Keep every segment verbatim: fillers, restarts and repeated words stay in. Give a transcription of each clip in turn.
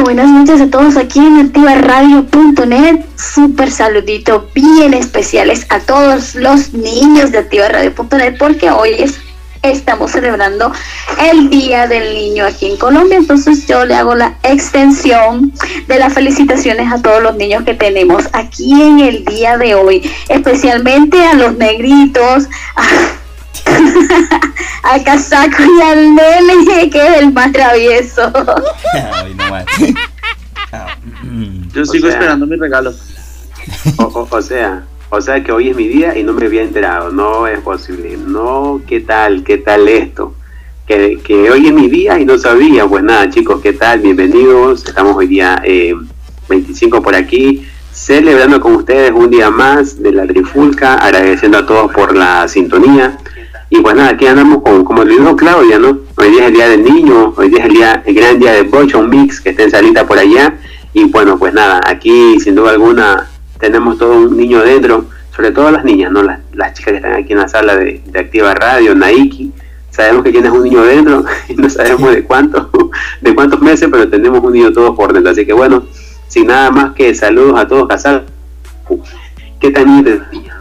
buenas noches a todos aquí en activa radio punto net. Súper saludito bien especiales a todos los niños de activa radio punto net porque hoy es, estamos celebrando el Día del Niño aquí en Colombia. Entonces yo le hago la extensión de las felicitaciones a todos los niños que tenemos aquí en el día de hoy, especialmente a los negritos, a al casaco y al nene que es el más travieso. Ay, no más. Yo sigo o sea, esperando mi regalo. O, o, o sea, o sea que hoy es mi día y no me había enterado. No es posible. No, ¿qué tal? ¿Qué tal esto? Que, que hoy es mi día y no sabía. Pues nada, chicos, ¿qué tal? Bienvenidos. Estamos hoy día eh, veinticinco por aquí, celebrando con ustedes un día más de la Trifulca, agradeciendo a todos por la sintonía. Y pues nada, aquí andamos con, como le dijo Claudia, ¿no? Hoy día es el día del niño, hoy día es el día, el gran día de Bocho Mix, que está en salita por allá. Y bueno, pues nada, aquí sin duda alguna tenemos todo un niño dentro, sobre todo las niñas, ¿no? Las, las chicas que están aquí en la sala de, de Activa Radio, Naiki. Sabemos que tienes un niño dentro, y no sabemos de cuánto, de cuántos meses, pero tenemos un niño todos por dentro. Así que bueno, sin nada más que saludos a todos casados. ¿Qué tal niño?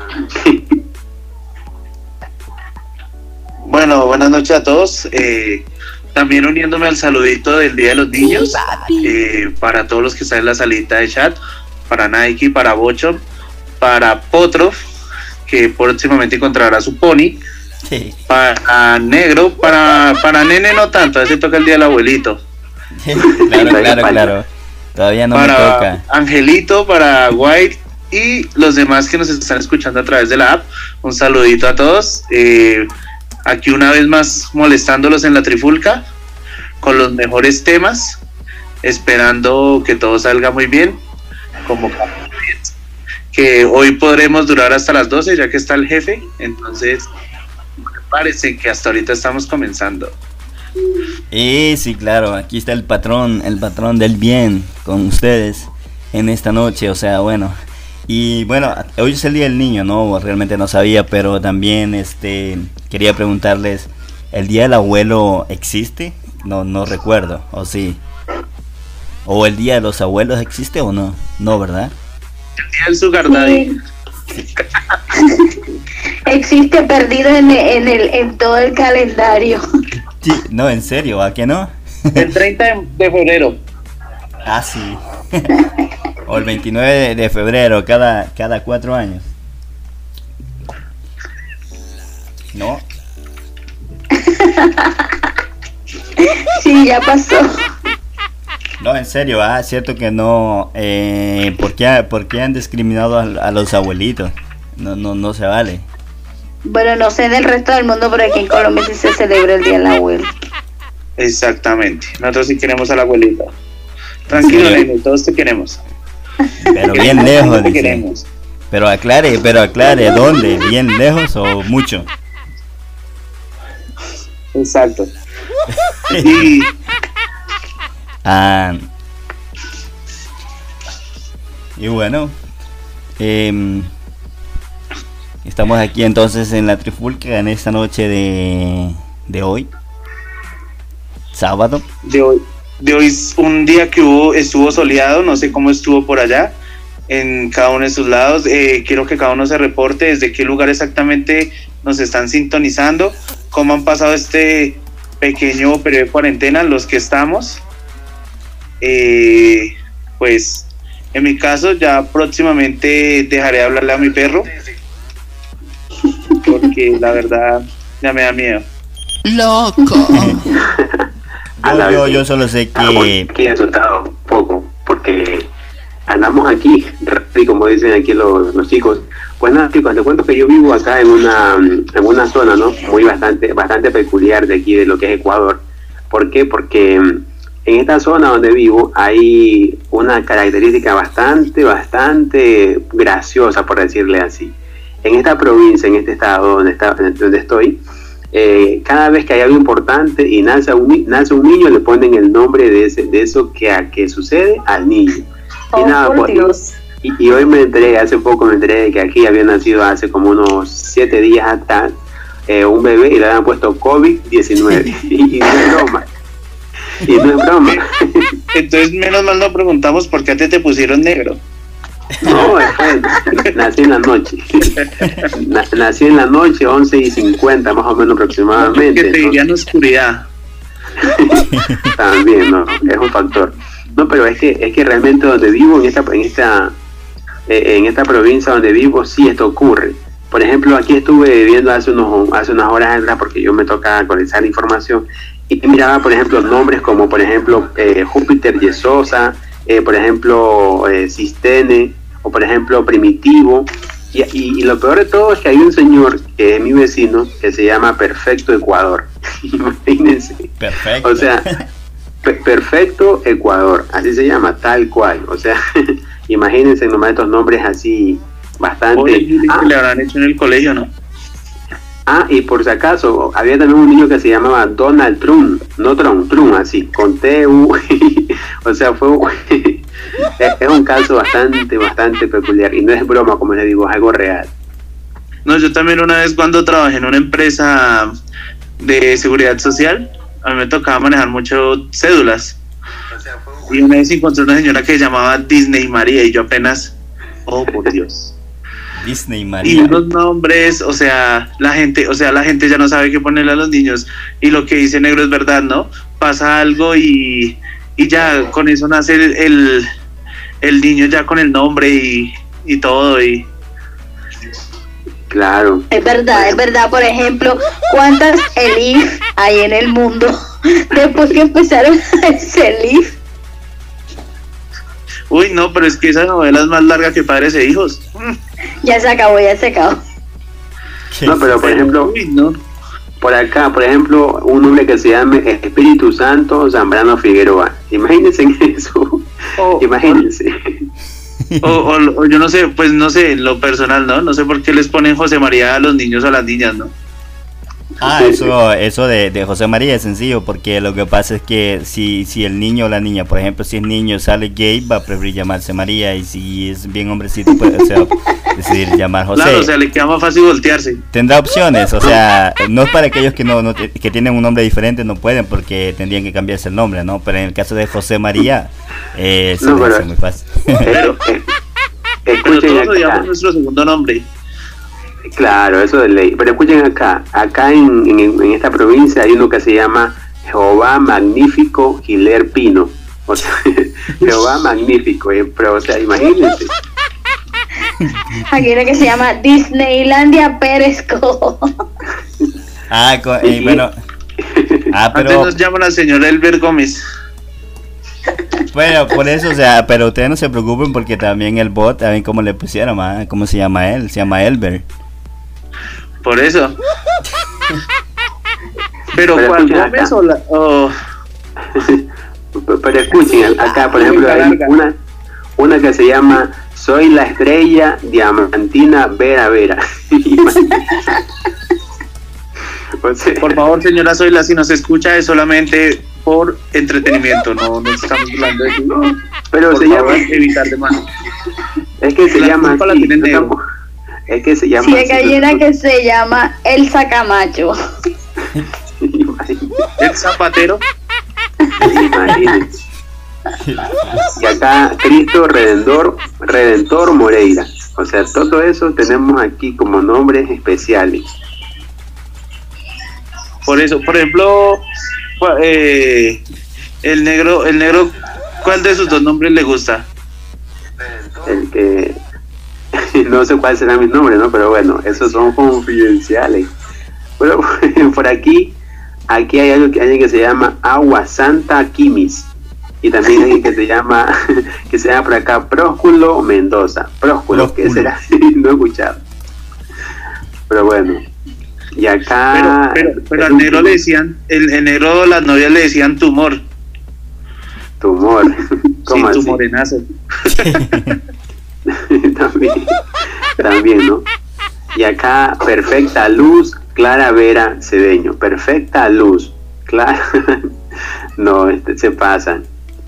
Bueno, buenas noches a todos. Eh, también uniéndome al saludito del Día de los Niños, eh, para todos los que están en la salita de chat, para Nike, para Bocho, para Potrof, que próximamente encontrará su pony, sí. Para Negro, para, para Nene no tanto, a ese toca el Día del Abuelito. Claro, claro, claro. Todavía no para me toca. Angelito, para White y los demás que nos están escuchando a través de la app. Un saludito a todos. Eh, Aquí una vez más molestándolos en la Trifulca con los mejores temas, esperando que todo salga muy bien, como que hoy podremos durar hasta las doce ya que está el jefe, entonces parece que hasta ahorita estamos comenzando. Y sí, claro, aquí está el patrón, el patrón del bien con ustedes en esta noche, o sea, bueno. Y bueno, hoy es el Día del Niño, ¿no? Realmente no sabía, pero también este quería preguntarles, ¿el Día del Abuelo existe? No, no recuerdo, ¿o sí? ¿O el Día de los Abuelos existe o no? No, ¿verdad? El Día del Sugar Daddy. Sí. Existe, perdido en el, en el en todo el calendario. Sí, no, en serio, ¿a qué no? El treinta de febrero. Ah, sí. O el veintinueve de febrero, cada, cada cuatro años. ¿No? Sí, ya pasó. No, en serio, ah, es cierto que no. Eh, ¿por qué, por qué han discriminado a, a los abuelitos? No, no, no se vale. Bueno, no sé del resto del mundo, pero aquí en Colombia sí se celebra el Día del Abuelo. Exactamente, nosotros sí queremos a la abuelita. Tranquilo, sí. Nene, todos te queremos. Pero bien lejos, dice. Pero aclare, pero aclare, ¿dónde? ¿Bien lejos o mucho? Exacto. Y... ah, y bueno, eh, estamos aquí entonces en la Trifulca en esta noche de, de hoy, sábado. De hoy. De hoy es un día que hubo, estuvo soleado, no sé cómo estuvo por allá, en cada uno de sus lados. Eh, quiero que cada uno se reporte desde qué lugar exactamente nos están sintonizando, cómo han pasado este pequeño periodo de cuarentena, los que estamos. Eh, pues, en mi caso, ya próximamente dejaré de hablarle a mi perro, porque la verdad ya me da miedo. ¡Loco! Yo, yo, yo solo sé que... Que he asustado poco, porque andamos aquí, y como dicen aquí los, los chicos. Pues nada, chicos, te cuento que yo vivo acá en una en una zona, ¿no? Muy bastante bastante peculiar de aquí, de lo que es Ecuador. ¿Por qué? Porque en esta zona donde vivo hay una característica bastante, bastante graciosa, por decirle así. En esta provincia, en este estado donde, está, donde estoy... Eh, cada vez que hay algo importante y nace un, nace un niño, le ponen el nombre de ese, de eso que, a, que sucede al niño. Oh, y, nada, por pues, Dios. Y, y hoy me enteré, hace poco me enteré de que aquí había nacido hace como unos siete días atrás eh, un bebé y le habían puesto COVID diecinueve. y, y no es broma. Y no es broma. entonces menos mal no preguntamos por qué a ti te pusieron negro. No, es que nací en la noche. Na- nací en la noche, once y cincuenta más o menos aproximadamente. Que te ¿no? dirían oscuridad. También, ¿no? Es un factor. No, pero es que es que realmente donde vivo, en esta en esta eh, en esta provincia donde vivo, sí esto ocurre. Por ejemplo, aquí estuve viendo hace unos hace unas horas atrás, porque yo me toca actualizar información, y miraba, por ejemplo, nombres como, por ejemplo, eh, Júpiter Yesosa, eh, por ejemplo, eh, Sistene, o por ejemplo, Primitivo. Y, y, y lo peor de todo es que hay un señor que es mi vecino que se llama Perfecto Ecuador. Imagínense. Perfecto. O sea, pe- Perfecto Ecuador, así se llama, tal cual. O sea, imagínense nomás estos nombres así bastante. Oye, Juli, Ah, que le habrán hecho en el colegio, ¿no? ah, y por si acaso, había también un niño que se llamaba Donald Trump, no Trump, Trump, así, con T U. O sea, fue un- es, es un caso bastante, bastante peculiar. Y no es broma, como les digo, es algo real. No, yo también una vez cuando trabajé en una empresa de seguridad social, a mí me tocaba manejar mucho cédulas. Y una vez encontré una señora que se llamaba Disney María y yo apenas, oh por Dios. Disney Y María. los nombres, o sea, la gente, o sea, la gente ya no sabe qué ponerle a los niños. Y lo que dice Negro es verdad, ¿no? Pasa algo y, y ya con eso nace el, el, el niño ya con el nombre y, y todo. Y Claro. Es verdad, es verdad. Por ejemplo, ¿cuántas Elif hay en el mundo después que empezaron a hacer Elif? uy, no, pero es que esa novela es más larga que Padres e Hijos. Ya se acabó, ya se acabó. ¿Qué No, pero es por eso? ejemplo, Uy, no. por acá, por ejemplo, un nombre que se llame Espíritu Santo Zambrano Figueroa. Imagínense eso. O, Imagínense. o, o- o yo no sé, pues no sé, en lo personal, ¿no? No sé por qué les ponen José María a los niños o a las niñas, ¿no? Ah, eso, eso de, de José María es sencillo, porque lo que pasa es que si, si el niño o la niña, por ejemplo, si es niño sale gay, va a preferir llamarse María, y si es bien hombrecito, puede o sea, decidir llamar José. Claro, o sea, le queda más fácil voltearse. Tendrá opciones, o sea, no es para aquellos que no, no te- que tienen un nombre diferente, no pueden, porque tendrían que cambiarse el nombre, ¿no? Pero en el caso de José María, eh, se No, le pero- hace muy fácil. Pero, Eh, pero Escuchen todos acá. odiamos nuestro segundo nombre. Claro, eso de ley. Pero escuchen acá, acá en, en, en esta provincia hay uno que se llama Jehová Magnífico Giler Pino. O sea, Jehová Magnífico, eh, pero o sea, imagínense. Aquí hay una que se llama Disneylandia Pérezco. Ah, co- eh, bueno, ah, Antes pero, nos llaman al señor Elber Gómez. bueno, por eso, o sea, pero ustedes no se preocupen, porque también el bot, también como le pusieron, ah, ¿cómo se llama él? Se llama Elber. Por eso. Pero, Pero ¿cuál escuchen Gómez acá. o la.? o- Pero escuchen, acá por ejemplo hay una, una que se llama Soy la estrella diamantina Vera Vera. O sea, Por favor, señora Zoila, si nos escucha es solamente por entretenimiento, no no estamos hablando de que. pero Por se favor, llama, evitar de mano. es que se la llama culpa la así, tiene el yo negro. tampoco- es que se llama Sí, así, acá hay una no- que se llama Elsa Camacho. El zapatero. Imagínense. Y acá Cristo Redentor, Redentor Moreira. O sea, todo eso tenemos aquí como nombres especiales. Por eso, por ejemplo, cua- eh, el negro, el negro, ¿cuál de sus dos nombres le gusta? El que no sé cuál será mi nombre, ¿no? Pero bueno, esos son confidenciales. Pero por aquí, aquí hay algo que, alguien que se llama Agua Santa Quimis. Y también hay alguien que se llama, que se llama por acá Prósculo Mendoza. Prósculo, ¿qué Prósculo. será? No he escuchado. Pero bueno. Y acá. Pero, pero, pero el al negro último, le decían, el, el negro, las novias le decían tumor. Tumor. Sí, ¿Cómo así? tumorenazo. también, también, ¿no? Y acá, Perfecta Luz, Clara Vera Cedeño. Perfecta Luz, Clara. No, este, se pasan.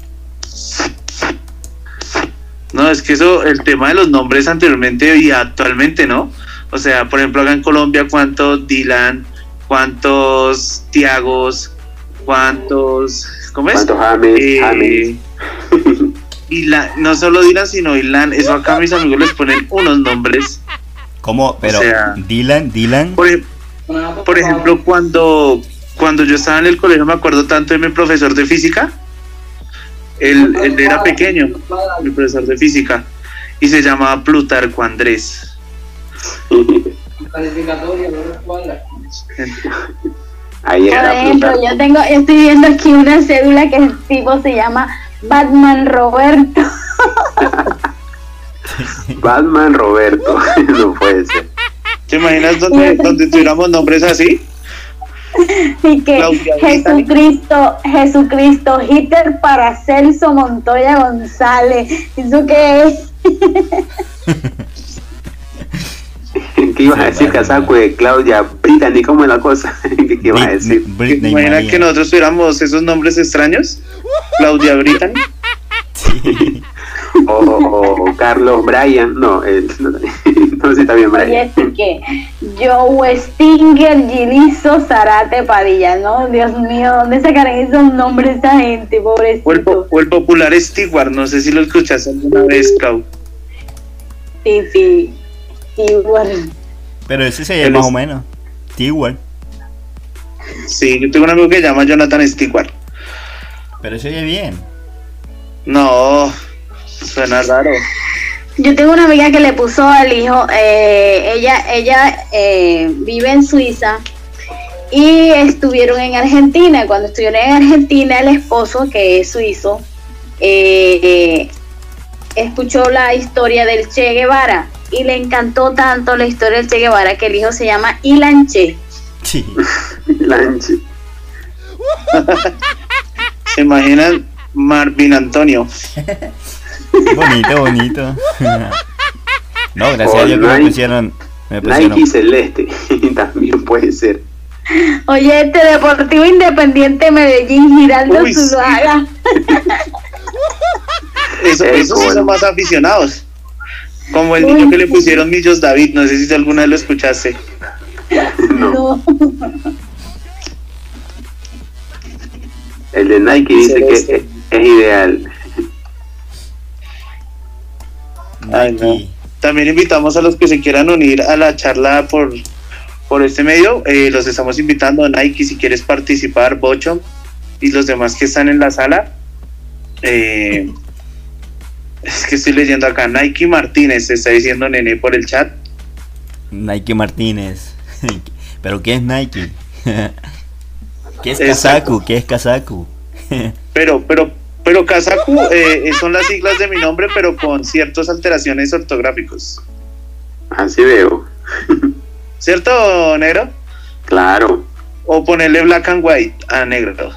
No, es que eso, el tema de los nombres anteriormente y actualmente, ¿no? O sea, por ejemplo, acá en Colombia, ¿cuántos Dylan? ¿Cuántos Tiagos? ¿Cuántos? ¿Cómo es? ¿Cuántos James? Eh, James. Ilan, no solo Dylan, sino Ilan. Eso acá a mis amigos les ponen unos nombres. ¿Cómo? Pero, O sea, Dylan, Dylan. Por, ej- por ejemplo, cuando, cuando yo estaba en el colegio, me acuerdo tanto de mi profesor de física. Él, él era pequeño, mi profesor de física, y se llamaba Plutarco Andrés. Ahí Por era ejemplo, Plutarco. yo tengo, estoy viendo aquí una cédula que el tipo se llama Batman Roberto. Batman Roberto. No puede ser. ¿Te imaginas donde, donde tuviéramos nombres así? Y que Claudia Brittany. Jesucristo, Jesucristo, Hitler Paracelso Montoya González. ¿Eso qué es? ¿Qué ibas a Sí, decir, vale, casaco vale. de Claudia Brittany? ¿Cómo es la cosa? ¿Qué, qué ibas a decir? ¿Te Britney imaginas María. que nosotros tuviéramos esos nombres extraños? Claudia Brittany. Sí. O, o- o Carlos Bryan. No, él, no, no sé si está bien Oye, Bryan. sí que Joe Stinger, Gilizo, Zarate, Padilla, ¿no? Dios mío, ¿dónde sacarán esos nombres esa gente, O el, po- pobrecito? o el popular Stewart, no sé si lo escuchaste alguna vez, Clau. Sí, sí, igual. Pero ese se Él llama más es- o menos. Stewart. Sí, yo tengo un amigo que se llama Jonathan Stewart. Pero se oye bien. No, suena raro. Yo tengo una amiga que le puso al hijo, eh, ella, ella eh, vive en Suiza y estuvieron en Argentina. Cuando estuvieron en Argentina, el esposo, que es suizo, eh, eh, escuchó la historia del Che Guevara y le encantó tanto la historia del Che Guevara que el hijo se llama Ilan Che. Sí. Lanche. ¿Se imaginan Marvin Antonio? Bonito, bonito. No, gracias O a Dios que me Nike- pusieron. Me pusieron. Nike Celeste. También puede ser. Oye, este Deportivo Independiente Medellín, Giraldo Uy, sí. Zuluaga. Eso, Eh, esos sí bueno. son más aficionados. Como el Uy, niño que le sí. pusieron Millos David, no sé si alguna vez lo escuchaste. No. No. El de Nike dice que es, Celeste. es ideal. Ay, no. Nike. También invitamos a los que se quieran unir a la charla por, por este medio. Eh, los estamos invitando a Nike si quieres participar, Bocho, y los demás que están en la sala. Eh, es que estoy leyendo acá, Nike Martínez, está diciendo Nene por el chat. Nike Martínez. ¿Pero qué es Nike? ¿Qué es Exacto. Kazaku? ¿Qué es Kazaku? Pero, pero, pero Kazaku eh, son las siglas de mi nombre, pero con ciertas alteraciones ortográficos. Así veo. ¿Cierto, negro? Claro. O ponerle black and white a negro.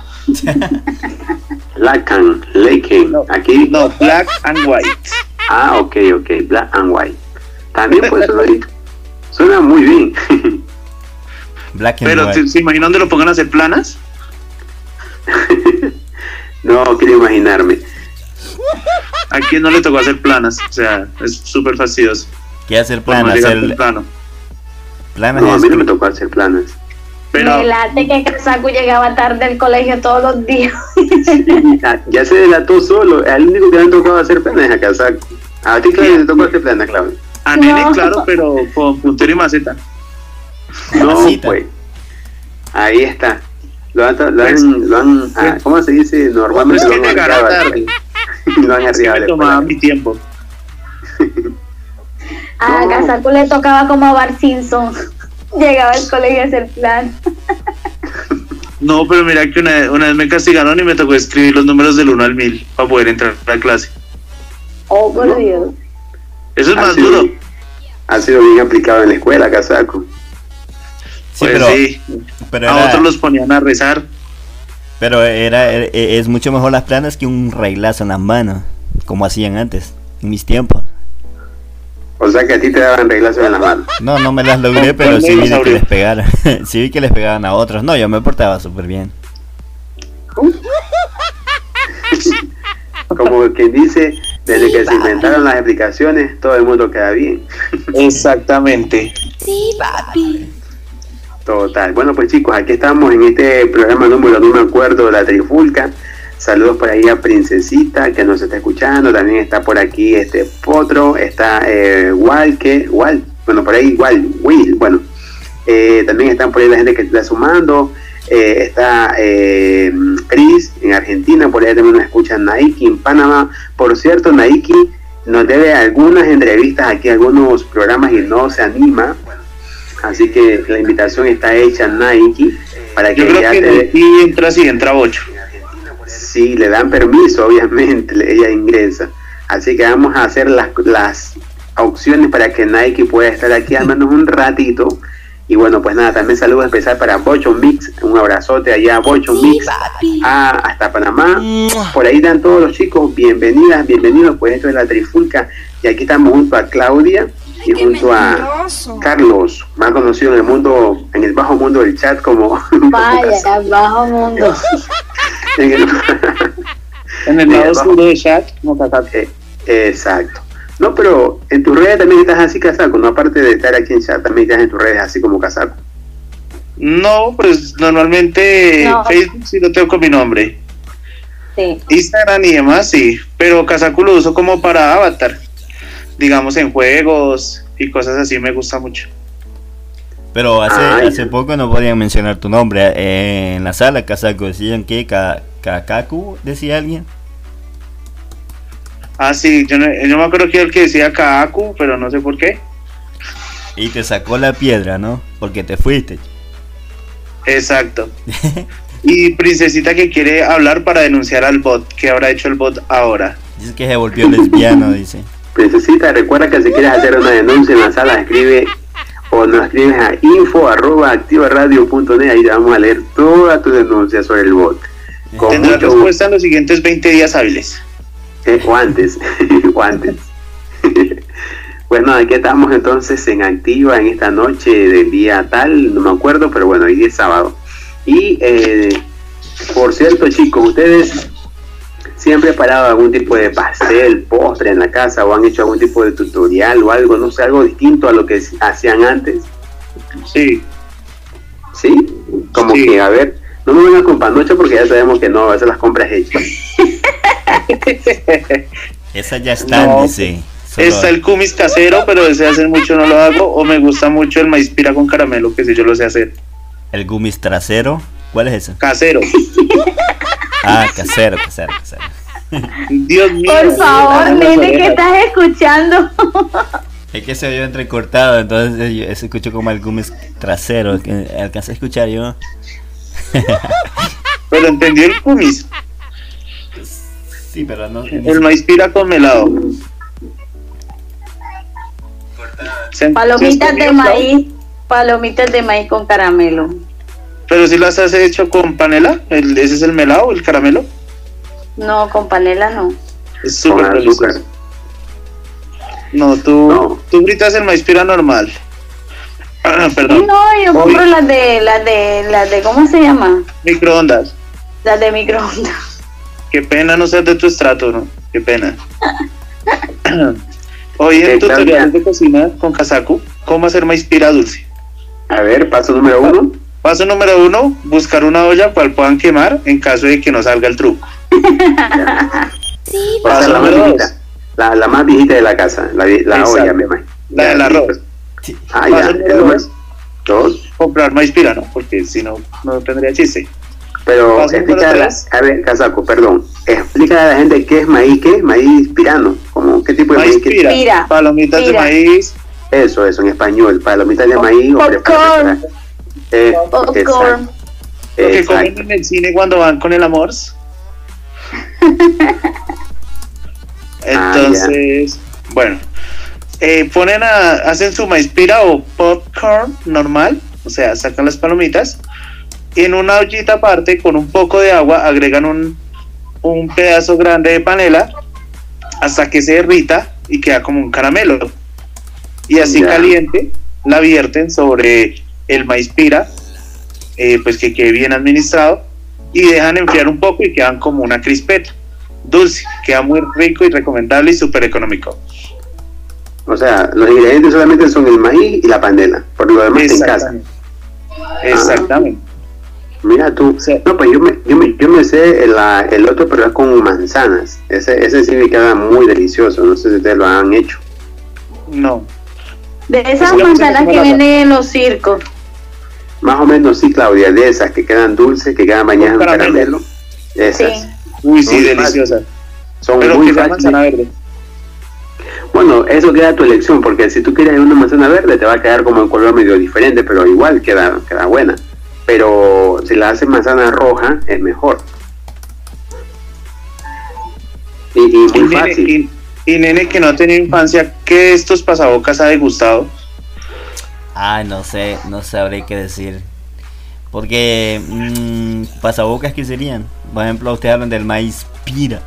Lacan, Laken. No, Aquí. no, black and white. Ah, ok, ok. Black and white. También puede ser ahí. Suena muy bien. Black and Pero, white. ¿se, se imaginan dónde lo pongan a hacer planas? No quiero imaginarme. ¿A quién no le tocó hacer planas? O sea, es súper fastidioso. ¿Qué hacer Por plan? no llegar Hacer temprano. planes No, a es- mí no me tocó hacer planes. Pero, Me late que Casaco llegaba tarde al colegio todos los días. Ya, ya se delató solo. Al único que le han tocado hacer planes es a Casaco. A ti, Claudia, te tocó hacer planes, Claudia. a Nene, No. claro, pero con puntero y maceta. No, Mamacita. pues. Ahí está. Lo han, lo Pues, han, lo han ah, pues, ¿cómo se dice? Normalmente es que lo han llegará arriado. tarde. Lo han Es que arriado a me la tomaba escuela. mi tiempo. A No. Casaco le tocaba como a Bart Simpson. Llegaba al colegio a hacer plan. No, pero mira que una, una vez me castigaron y me tocó escribir los números del uno al mil para poder entrar a la clase. Oh, por No. Dios. Eso es Ha más sido- duro. Ha sido bien aplicado en la escuela, Casaco. Sí, Pues pero, sí, pero, a era, otros los ponían a rezar. pero era, era- es mucho mejor las planas que un reglazo en las manos, como hacían antes, en mis tiempos. O sea que a ti te daban reglazos en la mano. No, no me las logré, Con- pero con sí vi de que dinosaurio. les pegaran. Sí vi que les pegaban a otros. No, yo me portaba súper bien. Como quien dice, desde que se inventaron las aplicaciones, todo el mundo queda bien. Exactamente. Total. Bueno, pues chicos, aquí estamos en este programa número, no me acuerdo, de la Trifulca. Saludos por ahí a Princesita que nos está escuchando. También está por aquí este Potro, está eh, Walke, Wal, bueno, por ahí Wal, Will, bueno. Eh, también están por ahí la gente que está sumando. Eh, está eh, Chris en Argentina, por ahí también nos escucha Nike en Panamá. Por cierto, Nike nos debe algunas entrevistas aquí, algunos programas y no se anima. Así que la invitación está hecha, Nike, para que yo creo ella que te... Nike entra si entra ocho. Sí, le dan permiso, obviamente, ella ingresa. Así que vamos a hacer las, las opciones para que Nike pueda estar aquí al menos un ratito. Y bueno, pues nada, también saludos especial para Bocho Mix, un abrazote allá a Bocho Mix, a, hasta Panamá. Por ahí están todos los chicos, bienvenidas, bienvenidos, pues esto es La Trifulca. Y aquí estamos junto a Claudia y junto a Carlos, más conocido en el mundo, en el bajo mundo del chat como... Vaya, bajo mundo. en el, en el lado oscuro del chat, como Casaco. Eh, exacto. No, pero en tus redes también estás así, Casaco, no, aparte de estar aquí en chat, también estás en tus redes así como Casaco. No, pues normalmente No. Facebook sí lo tengo con mi nombre. Sí. Instagram y demás sí, pero Casaco lo uso como para avatar, digamos en juegos y cosas así, me gusta mucho. Pero hace, Ay. hace poco no podían mencionar tu nombre. Eh, en la sala, Casaco, decían que Ka- Kakaku, decía alguien. Ah, sí, yo, no, yo me acuerdo que era el que decía Kaaku, pero no sé por qué. Y te sacó la piedra, ¿no? Porque te fuiste. Exacto. Y Princesita que quiere hablar para denunciar al bot. ¿Qué habrá hecho el bot ahora? Dice que se volvió lesbiano, dice. Princesita, recuerda que si quieres hacer una denuncia en la sala, escribe o nos escribes a info arroba activa radio punto net, ahí te vamos a leer toda tu denuncia sobre el bot. Con Tendrá mucho respuesta en los siguientes veinte días hábiles. Eh, o antes, o antes. Bueno, aquí estamos entonces en Activa en esta noche del día tal, no me acuerdo, pero bueno, hoy día es sábado. Y, eh, por cierto, chicos, ¿ustedes si han preparado algún tipo de pastel, postre en la casa o han hecho algún tipo de tutorial o algo, no sé, algo distinto a lo que hacían antes? Sí. ¿Sí? Como Sí. que, a ver, no me vengan con panoche porque ya sabemos que no, esas las compras hechas. Esa ya está, No. dice. Solo- Está el kumis casero, pero desde hace mucho no lo hago. O me gusta mucho el maíz pira con caramelo, que si yo lo sé hacer. El gumis trasero. ¿Cuál es ese? Casero. Ah, casero, casero, casero. Dios mío. Por favor, Las nene, que orejas. estás escuchando. Es que se oyó entrecortado, entonces yo se escuchó como el gumis trasero. Que alcancé a escuchar yo. Pero entendió el kumis. Sí, pero no. El maíz pira con melado. Se- Palomitas se de escogió, maíz, palomitas de maíz con caramelo. Pero si las has hecho con panela, el, ese es el melado, el caramelo. No, con panela no. Es Con súper azúcar. delicioso. No, tú, No. tú fritas el maíz pira normal. Ah, perdón. No, yo Hoy- compro las de, las de, las de, ¿cómo se llama? Microondas. Las de microondas. Qué pena no ser de tu estrato, ¿no? Qué pena. Hoy Eh, en Claudia. tutoriales de cocina con Casaco, ¿cómo hacer maíz pira dulce? A ver, paso número uno. Paso número uno, buscar una olla cual puedan quemar en caso de que no salga el truco. O sea, Paso la más número viejita, dos, la, la más viejita de la casa, la, vi- la Exacto. olla, me imagino. la del arroz. Sí. Ah, ya, Paso el número número dos, dos. comprar maíz pira, ¿no? Porque si no, no tendría chiste. Pero Paso número explícale, tres. a ver, Casaco, perdón, explícale a la gente qué es maíz, qué es maíz pirano, como qué tipo de Maíz maíz, que- pira, Pira, palomitas pira. de maíz, eso, eso en español, palomitas de maíz o Popcorn. preparadas. Eh, Popcorn. exacto, lo que exacto. comen en el cine cuando van con el amor. Entonces, bueno, eh, ponen a, hacen su maíz pira o popcorn normal, o sea, sacan las palomitas y en una ollita aparte con un poco de agua agregan un, un pedazo grande de panela hasta que se derrita y queda como un caramelo. Y así Ya. caliente la vierten sobre el maíz pira, eh, pues que quede bien administrado y dejan enfriar un poco y quedan como una crispeta dulce, queda muy rico y recomendable y súper económico. O sea, los ingredientes solamente son el maíz y la panela, por lo demás en casa. Exactamente. Exactamente. Mira tú, Sí. no, pues yo me, yo me, yo me sé el, la- el otro, pero es con manzanas. Ese, ese sí me queda muy delicioso. No sé si ustedes lo han hecho. No. De esas Sí, la manzanas manzana que colada. venden en los circos. Más o menos sí, Claudia, de esas que quedan dulces, que quedan bañadas en Con caramelo. caramelo. Esas. Sí. Uy, sí, Muy deliciosa. Son Pero muy que sea fáciles. manzana verde. Bueno, eso queda a tu elección, porque si tú quieres una manzana verde te va a quedar como en color medio diferente, pero igual queda, queda buena. Pero si la haces manzana roja, es mejor. Y, y Y muy nene, fácil. y, y nene que no ha tenido infancia, ¿qué de estos pasabocas ha degustado? Ay, no sé, no sabré qué decir. Porque, mmm, pasabocas, ¿qué serían? Por ejemplo, ustedes hablan del maíz pira.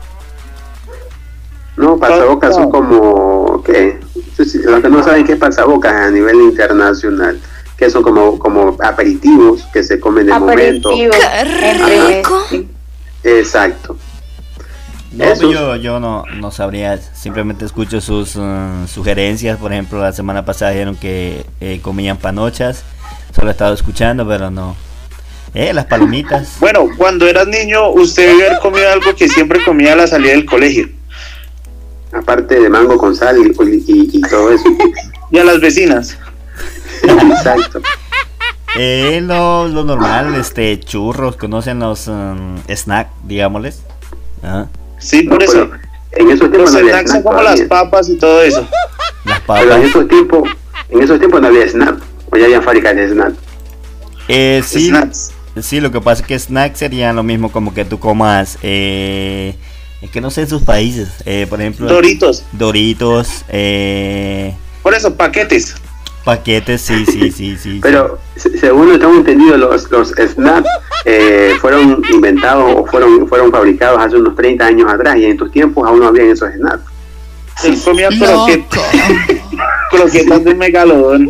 No, pasabocas son como, ¿qué? Los que no saben qué es pasabocas a nivel internacional, que son como, como aperitivos que se comen de momento. Aperitivo. Entre- Exacto. No, Esos- pues yo, yo no, no sabría, simplemente escucho sus uh, sugerencias. Por ejemplo, la semana pasada dijeron que eh, comían panochas. Solo he estado escuchando, pero no. Eh, las palomitas. Bueno, cuando eras niño, usted debe haber comido algo que siempre comía a la salida del colegio. Aparte de mango con sal y, y, y todo eso. Y a las vecinas. Exacto. Eh, lo, lo normal, este, churros, conocen los um, snack, digámosles. Ajá. Sí, No, por eso. pero en esos tiempos Los no había snacks son snack como las todavía. papas y todo eso. Las Pero en papas. esos tiempos, en esos tiempos no había snack, o ya había fábricas de snack. Eh, sí, Snacks. sí, lo que pasa es que snack sería lo mismo como que tú comas, eh, es que no sé en sus países, eh, por ejemplo, Doritos. Doritos, eh, Por eso, paquetes. paquetes, sí, sí, sí, sí. Pero se- según lo tengo entendido, los, los snacks eh, fueron inventados o fueron, fueron fabricados hace unos treinta años atrás, y en tus tiempos aún no habían esos snacks. Él comía croquet- croquetas de megalodón.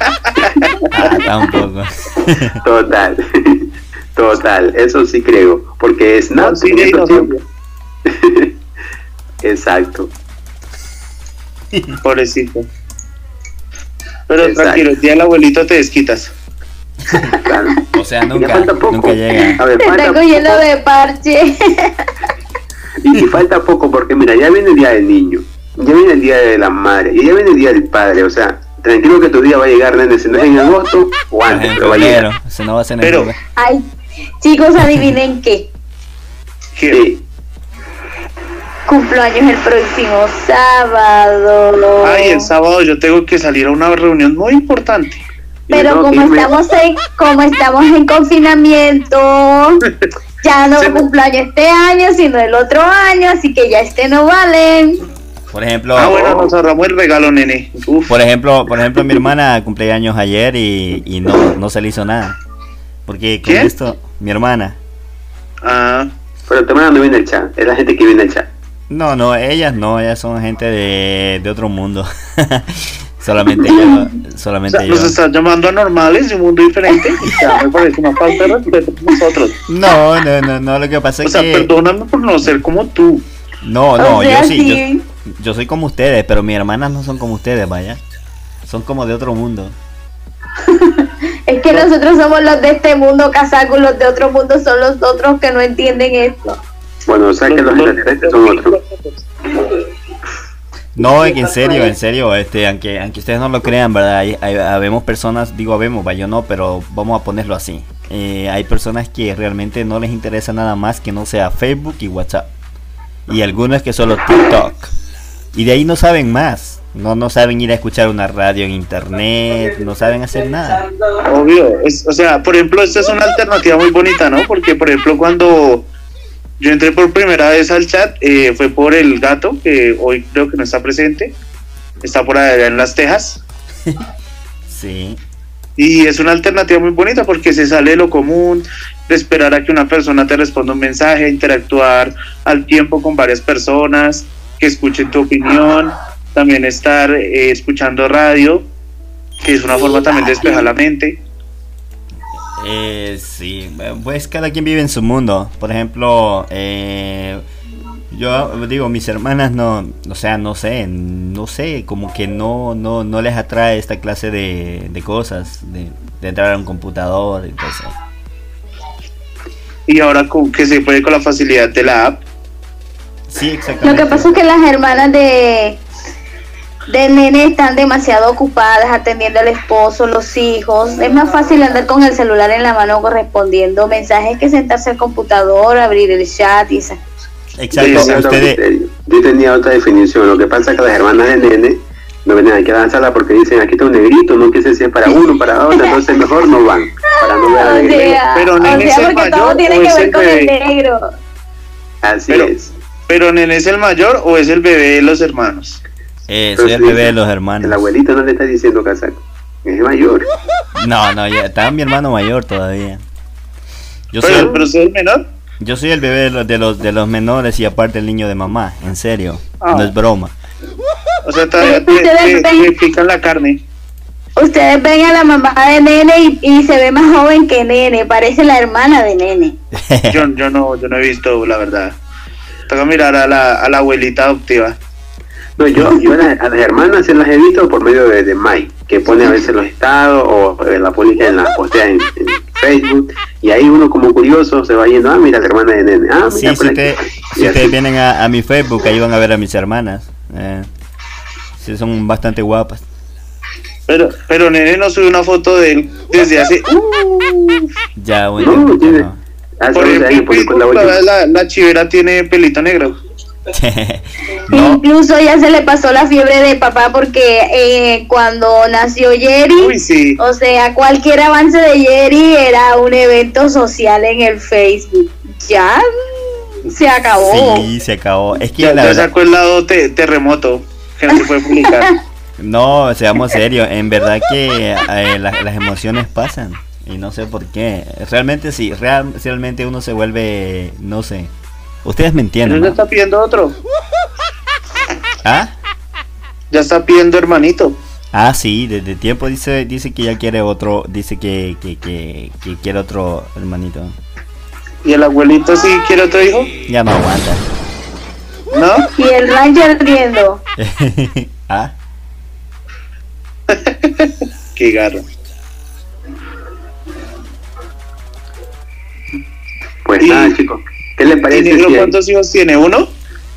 Ah, tampoco. Total, total, eso sí creo, porque No, snacks sí, en de estos dinosaurio. tiempos. Exacto. Pobrecito. Pero Exacto. tranquilo, el día del abuelito te desquitas. Claro. O sea, Ya nunca, falta poco. nunca llega. A ver, Se falta está cogiendo poco. de parche. Y, y falta poco porque mira, ya viene el día del niño, ya viene el día de la madre y ya viene el día del padre. O sea, tranquilo que tu día va a llegar, nene, si no es en agosto o En antes, pero va a llegar. febrero, si no va a ser en Pero- febrero. Ay, chicos, adivinen qué. ¿Qué? Sí. Cumpleaños el próximo sábado. Ay, el sábado yo tengo que salir a una reunión muy importante. Y me Pero tengo que como irme- estamos en, como estamos en confinamiento, ya no Se- cumpleaños este año, sino el otro año, así que ya este no vale. Por ejemplo, Ah, bueno, nos ahorramos el regalo, nene. Uf. por ejemplo, por ejemplo, mi hermana cumpleaños ayer y, y no, no se le hizo nada. Porque con ¿Quién? esto, mi hermana. Ah, Pero tu hermana no viene el chat, es la gente que viene al chat. No, no, ellas no, ellas son gente de, de otro mundo. solamente yo, o solamente sea, yo. nos estás llamando anormales de un mundo diferente. Ya me parece una falta de respeto por nosotros. No, no, no, no, lo que pasa O es sea, que perdóname por no ser como tú. no, no, O sea, yo sí, sí. yo, yo soy como ustedes, pero mis hermanas no son como ustedes, vaya. Son como de otro mundo. Es que nosotros somos los de este mundo, Casaco, los de otro mundo son los otros que no entienden esto. Bueno, o sea que los extraterrestres son otros. No, es que en serio, en serio, este, aunque, aunque ustedes no lo crean, ¿verdad? Hay, hay- habemos personas, digo habemos, vaya, yo no, pero vamos a ponerlo así. Eh, hay personas que realmente no les interesa nada más que no sea Facebook y WhatsApp. Y algunas que solo TikTok. Y de ahí no saben más. No, no saben ir a escuchar una radio en internet, no saben hacer nada. Obvio. Es, o sea, por ejemplo, esta es una alternativa muy bonita, ¿no? Porque, por ejemplo, cuando yo entré por primera vez al chat, eh, fue por el gato, que hoy creo que no está presente. Está por allá en Las Tejas. Sí. Y es una alternativa muy bonita porque se sale de lo común, de esperar a que una persona te responda un mensaje, interactuar al tiempo con varias personas, que escuchen tu opinión, también estar eh, escuchando radio, que es una forma también de despejar la mente. Eh, sí, pues cada quien vive en su mundo. Por ejemplo, eh, yo digo, mis hermanas no, o sea, no sé, no sé, como que no, no, no les atrae esta clase de, de cosas, de, de entrar a un computador, entonces. y ahora con, que se puede con la facilidad de la app. Sí, exactamente. Lo que pasa es que las hermanas de del nene están demasiado ocupadas atendiendo al esposo, los hijos. Es más fácil andar con el celular en la mano respondiendo mensajes que sentarse al computador, abrir el chat y esas cosas. Exacto. Sí, Ustedes... Yo tenía otra definición. Lo que pasa es que las hermanas de nene no venían aquí a la sala porque dicen aquí está un negrito, no quise ser para uno, para otro, entonces mejor no van. Para no ver a O sea, Pero nene o es sea, el porque todo mayor tiene o que es ver el con el bebé. negro. Así Pero- es. Pero ¿Nene es el mayor o es el bebé de los hermanos? Eh, soy el Entonces, bebé de los hermanos. El abuelito no le está diciendo casaco, es mayor. No, no, ya está mi hermano mayor todavía. Yo soy, Pero, el, pero usted es menor. yo soy el bebé de los, de los de los menores y aparte el niño de mamá, en serio, Ah. no es broma. O sea, todavía te, Ustedes te- ven- te pican la carne. Ustedes ven a la mamá de nene y, y se ve más joven que nene, parece la hermana de nene. Yo, yo no, yo no he visto, la verdad. Tengo que mirar a la, a la abuelita adoptiva. No, yo, yo a, las, a las hermanas se las he visto por medio de, de Mike, que pone a veces los estados o eh, la publica en la postea en, en Facebook, y ahí uno como curioso se va yendo, ah, mira la hermana de nene, ah, Sí, mira por si, aquí. usted- Y si así. ustedes vienen a, a mi Facebook, ahí van a ver a mis hermanas. Eh, sí, son bastante guapas. Pero, pero Nene no sube una foto de él desde hace... Uh, Ya, bueno. No, ya tiene, no. hace por once ejemplo, años en publicó Facebook, la última. la, la chivera tiene pelito negro. No, Incluso ya se le pasó la fiebre de papá porque eh, cuando nació Jerry, Uy, sí. o sea, cualquier avance de Jerry era un evento social en el Facebook. Ya mm, se acabó. sí, se acabó. Es que Ya, la ya verdad, sacó el lado te- terremoto, que no se puede publicar. no, seamos serios, en verdad que eh, las, las emociones pasan y no sé por qué. Realmente sí, real- realmente uno se vuelve, no sé. Ustedes me ¿No entienden, ya ¿no? está pidiendo otro? ¿Ah? Ya está pidiendo hermanito. Ah, sí, desde tiempo dice dice que ya quiere otro, dice que, que, que, que quiere otro hermanito. ¿Y el abuelito sí quiere otro hijo? Ya no aguanta. ¿No? Y el Ranger riendo. ¿Ah? Qué garro. Pues Y- nada, chicos, ¿qué les ¿Y parece Negro si cuántos hijos tiene? ¿Uno?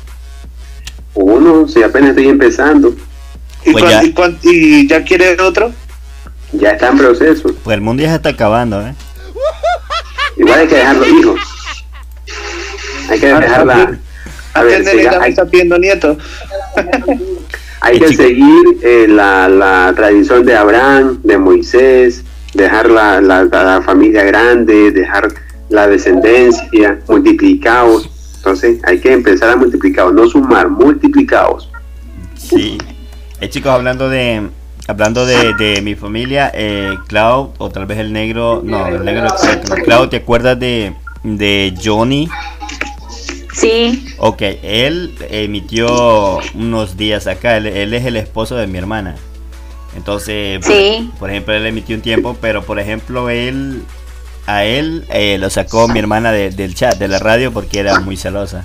uno, si apenas estoy empezando, ¿Y, Pues cuán- ya. y cuán- y ya quiere otro? ya está en proceso? Pues el mundo ya se está acabando, ¿eh? Igual hay que dejar los hijos. Hay que Ah, dejarla. también. A ver, Antes de siga- ya me hay, está pidiendo nieto. hay Eh, que chico. seguir eh, la, la tradición de Abraham, de Moisés, dejar la, la, la familia grande, dejar la descendencia, multiplicados. Entonces hay que empezar a multiplicar, no sumar, multiplicados. Sí. Eh, chicos, hablando de hablando de, de mi familia, eh, Clau, o tal vez el negro, no, el negro, exacto, no, Clau, ¿te acuerdas de, de Johnny? Sí. Ok, él emitió unos días acá, él, él es el esposo de mi hermana. Entonces, por, Sí. por ejemplo, él emitió un tiempo, pero por ejemplo, él, a él eh, lo sacó mi hermana de- del chat, de la radio, porque era muy celosa.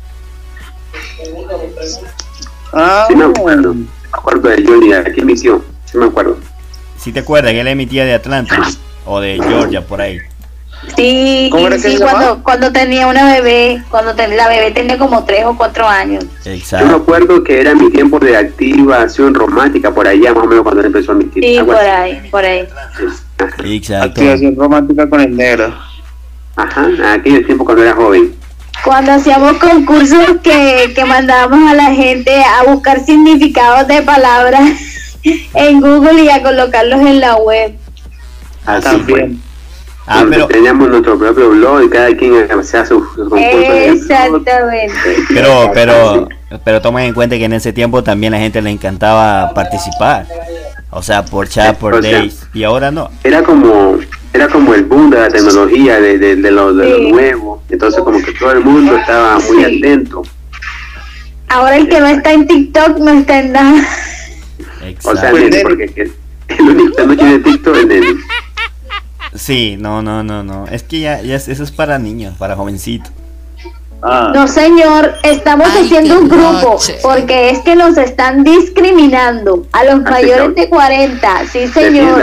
Ah, Sí me acuerdo, me acuerdo de Johnny, aquí emitió, sí me acuerdo. ¿Sí te acuerdas que él emitía de Atlanta o de Georgia, por ahí? Sí, ¿Cómo y era que sí, se llamaba? cuando, cuando tenía una bebé, cuando ten- la bebé tenía como tres o cuatro años. Yo me Exacto. acuerdo que era mi tiempo de activación romántica, por allá más o menos cuando él empezó a emitir. Sí, Algo por así. ahí, por ahí. Ajá. Exacto. activación romántica con el negro. Ajá, a aquellos tiempos cuando era joven. Cuando hacíamos concursos que, que mandábamos a la gente a buscar significados de palabras en Google y a colocarlos en la web. Así También. Ah, pero, teníamos nuestro propio blog y cada quien hacía sus sus concursos. en el blog. Exactamente. pero, pero, pero tomen en cuenta que en ese tiempo también a la gente le encantaba participar. O sea, por chat, por O sea, days. Y ahora no. Era como era como el boom de la tecnología, de, de, de, lo, de Sí. lo nuevo. Entonces como que todo el mundo estaba muy Sí. atento. Ahora el que no está en TikTok no está en nada. O sea, Exacto. Pues, nene, nene. porque que- el único que no tiene TikTok es nene. Sí, no, no, no, no. Es que ya, ya es- eso es para niños, para jovencitos. Ah. No, señor, estamos Ay, haciendo qué un grupo noche. porque es que nos están discriminando a los Así mayores que- de cuarenta. Sí, señor. Defienda,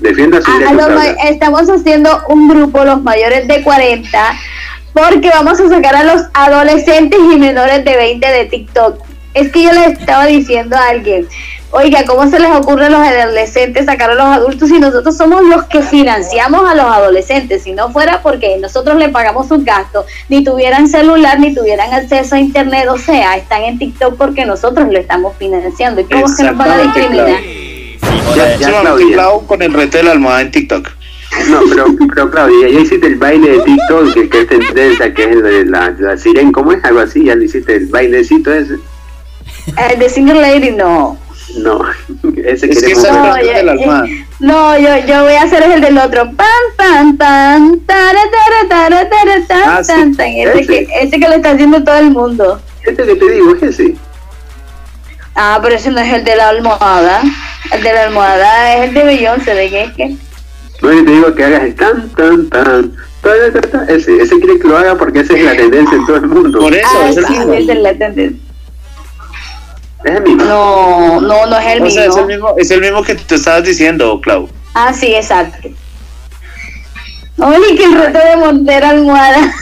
Defienda su A- a derecho. los ma- Claudia. estamos haciendo un grupo, los mayores de cuarenta, porque vamos a sacar a los adolescentes y menores de veinte de TikTok. Es que yo les estaba diciendo a alguien, oiga, ¿cómo se les ocurre a los adolescentes sacar a los adultos si nosotros somos los que financiamos a los adolescentes? Si no fuera porque nosotros le pagamos sus gastos, ni tuvieran celular, ni tuvieran acceso a internet, o sea, están en TikTok porque nosotros lo estamos financiando. ¿Y cómo es que nos van a Exactamente, discriminar? Sí, Ya- hola, ya- Próximamente Claudia. Clau con el reto de la almohada en TikTok. No, pero, pero Claudia, ya hiciste el baile de TikTok, que, que es tendencia, que es el de la, la siren, ¿cómo es? Algo así, ya le hiciste el bailecito ese. Eh, de Single Lady, no. No, ese Es que queremos esa ver. No, es ya- de la almohada. No, yo, yo voy a hacer el del otro. Pam, pam, pam, tara, tara, tara, tara, tan, Ah, sí, tan, tan. Ese ese. que, ese que lo está haciendo todo el mundo. Este que te digo, es ese. Ah, pero ese no es el de la almohada. El de la almohada es el de Beyoncé, ¿de qué es que? No, yo te digo que hagas el tan, tan, tan, tan, tan, tan, ese, ese quiere que lo haga porque esa es la tendencia en todo el mundo. Por eso, Ah, es el sí, mismo. esa es la tendencia. Es el mismo. No, no, no es el O sea, es el mismo. mismo, es el mismo que te estabas diciendo, Clau. Ah, sí, exacto. Oli, que el reto de morder almohada.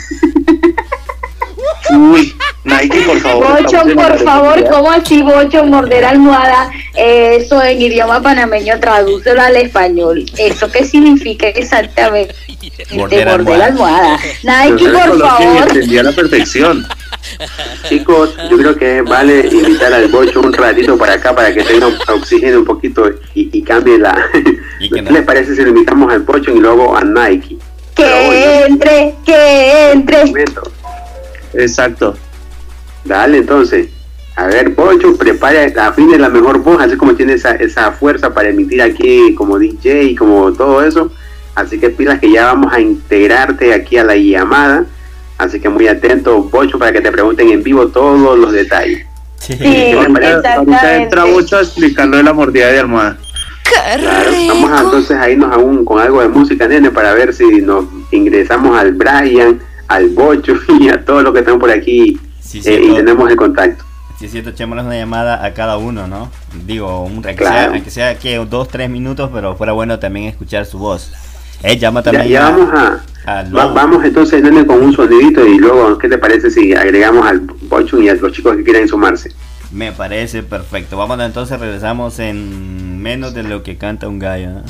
Uy, Nike, por favor. Bocho, estamos en por la favor, necesidad. ¿cómo así, Bocho, morder almohada? Eh, Eso en idioma panameño, tradúcelo al español. ¿Eso qué significa exactamente? Morder Morder almohada. Nike, Yo por coloqué y favor. entendí a la perfección. Chicos, yo creo que vale invitar al Bocho un ratito para acá para que tenga oxígeno un poquito y, y cambie la... Y que ¿Qué no. les parece si lo invitamos al Bocho y luego a Nike? Pero Que bueno, entre, que entre. momento. Exacto. Dale, entonces. A ver, Pocho, prepara, afine la mejor voz, así como tiene esa, esa fuerza para emitir aquí como D J y como todo eso. Así que pilas que ya vamos a integrarte aquí a la llamada. Así que muy atento, Pocho, para que te pregunten en vivo todos los detalles. Sí. Sí. Ahorita, ahorita entra mucho a explicarlo de la mordida de almohada. Claro, vamos a, entonces a irnos aún con algo de música, nene, para ver si nos ingresamos al Brian, al Bocho y a todos los que están por aquí Sí, eh, sí, y todo. tenemos el contacto. Sí, es cierto, echémosles una llamada a cada uno, ¿no? Digo, un, aunque, Claro. sea, aunque sea que dos, tres minutos, pero fuera bueno también escuchar su voz. Eh, llama Ya, también ya a- vamos a... a Va- Lobo. vamos entonces, nene, con un sonidito y luego, ¿qué te parece si agregamos al Bocho y a los chicos que quieran sumarse? Me parece perfecto. Vámonos entonces, regresamos en menos de lo que canta un gallo, ¿no?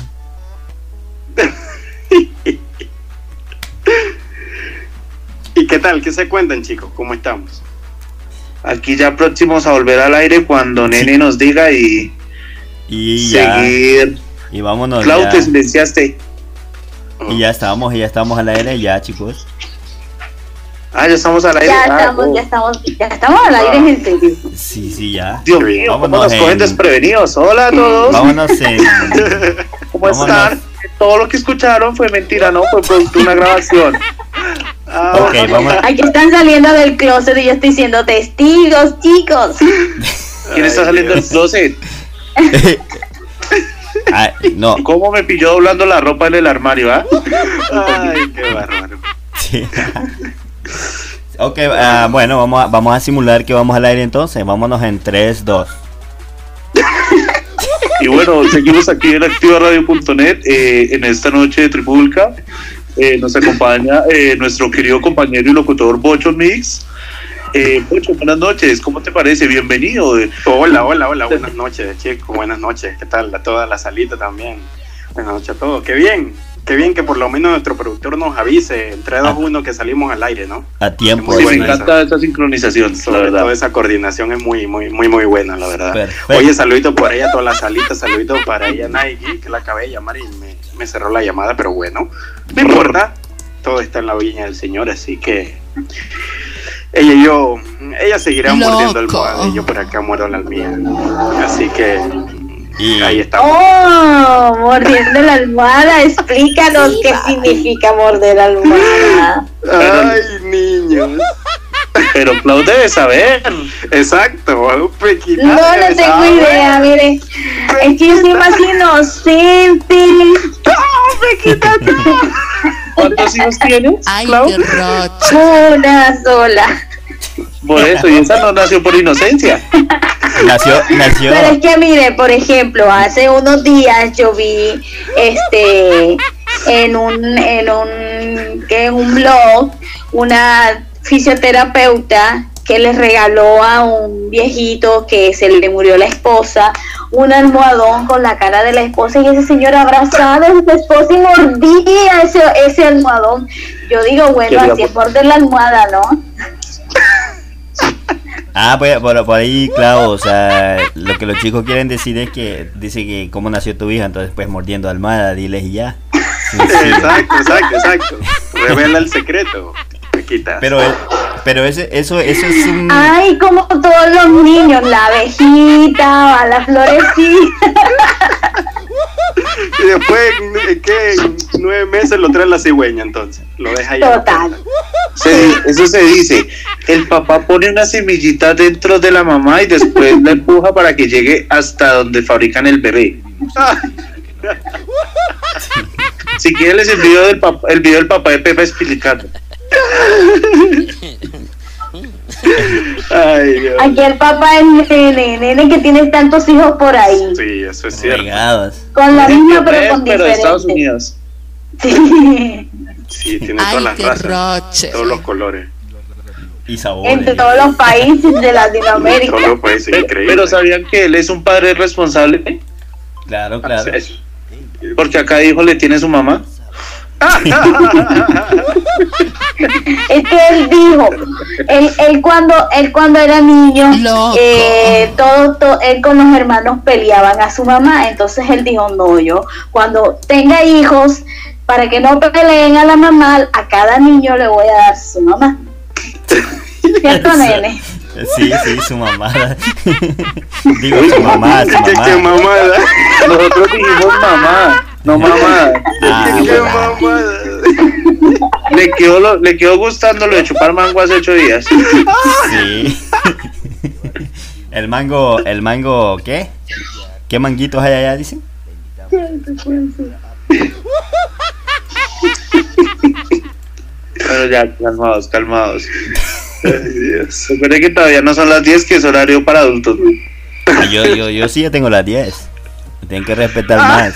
¿Y qué tal? ¿Qué se cuentan, chicos? ¿Cómo estamos? Aquí ya próximos a volver al aire cuando Nene nos diga y Y ya. seguir. Y vámonos. Clau, ya. te silenciaste. Y ya estamos, y ya estamos al aire, ya, chicos. Ah, ya estamos al aire. Ya Ah, estamos, oh. ya estamos, ya estamos al aire, en serio. Sí, sí, ya. Dios mío, ¿cómo Vámonos nos cogen en- desprevenidos? Hola a todos. Vámonos en. ¿Cómo vámonos. están? Todo lo que escucharon fue mentira, ¿no? Fue producto de una grabación. Ah, Ok, vamos. Aquí están saliendo del closet y yo estoy siendo testigos, chicos. ¿Quién está Ay, saliendo del Dios. closet? Ah, no. ¿Cómo me pilló doblando la ropa en el armario, ah? Ay, qué bárbaro. Sí. Ok, ah, bueno, vamos a, vamos a simular que vamos al aire entonces. Vámonos en tres, dos. Y bueno, seguimos aquí en activa radio punto net eh, en esta noche de Trifulca. Eh, nos acompaña eh, nuestro querido compañero y locutor Bocho Mix. Eh, Bocho, buenas noches, ¿cómo te parece? Bienvenido. Hola, hola, hola, buenas noches, chicos, buenas noches. ¿Qué tal? A toda la salita también. Buenas noches a todos. Qué bien, qué bien que por lo menos nuestro productor nos avise en tres, dos, uno que salimos al aire, ¿no? A tiempo. Muy Sí, me buena encanta esa sincronización, la Sobre verdad. todo esa coordinación es muy, muy, muy, muy buena, la verdad. Perfecto. Oye, saludito por ella, toda la salita, saludito para ella, Nike, que la acabé de llamar y me, me cerró la llamada, pero bueno, no importa, todo está en la viña del Señor, así que ella y yo, ella seguirá mordiendo el almohada y yo por acá muerdo la mía. Así que Y ahí estamos. Oh, mordiendo la almohada, explícanos qué significa morder la almohada. Ay, niños. Pero Clau debe saber. Exacto, Pequita. No, no debe tengo saber. idea, mire. Es que yo soy más inocente. ¿Cuántos hijos tienes, Ay, Clau? qué roche. Una sola. Por eso, y esa no nació por inocencia. nació, nació. Pero es que mire, por ejemplo, hace unos días yo vi este en un en un que en un blog una fisioterapeuta que le regaló a un viejito que se le murió la esposa un almohadón con la cara de la esposa y ese señor abrazaba a su esposa y mordía ese, ese almohadón. Yo digo, bueno, así es morder la almohada, ¿no? Ah, pues por, por ahí, claro, o sea, lo que los chicos quieren decir es que dice que cómo nació tu hija, entonces pues mordiendo almohada, diles y ya. Sí, sí. Exacto, exacto, exacto. Revela el secreto. Me quitas. Pero, pero ese, eso, eso es un... Ay, como todos los niños, la abejita, la florecita. Y después, ¿qué? En nueve meses lo trae la cigüeña, entonces. Lo deja ahí. Total. Se- eso se dice. El papá pone una semillita dentro de la mamá y después la empuja para que llegue hasta donde fabrican el bebé. Si quieren les envío del papá, el video del papá de Pepa explicando. Ay, Dios. Aquí el papá es nene, nene que tiene tantos hijos por ahí. Sí, eso es cierto. regados. Con la misma pero con Pero de Estados diferente. Unidos. Sí. Sí, tiene todas Ay, las qué razas, roche. todos los colores. Y sabores. Entre todos los países de Latinoamérica. Todos los países, Pero, increíble. pero ¿sabían que él es un padre responsable? Claro, claro. Eso. Porque a cada hijo le tiene su mamá. Es que él dijo, él, él cuando él cuando era niño, Loco. eh, todo, todo, él con los hermanos peleaban a su mamá, entonces él dijo, no, yo cuando tenga hijos, para que no peleen a la mamá, a cada niño le voy a dar su mamá. ¿Cierto, nene? Sí, sí, su mamá. Digo, su mamá, su Qué- qué mamá. mamada. Nosotros dijimos mamá, no mamá. Ah, Qué bueno. mamada. Le quedó, lo- le quedó gustando lo de chupar mango hace ocho días. Sí. El mango, el mango, ¿qué? ¿Qué manguitos hay allá, dicen? Pero ya, calmados, calmados. Ay, Dios. Recuerden que todavía no son las diez, que es horario para adultos, ¿no? Ah, Yo, yo, yo sí ya tengo las diez. Me tienen que respetar más.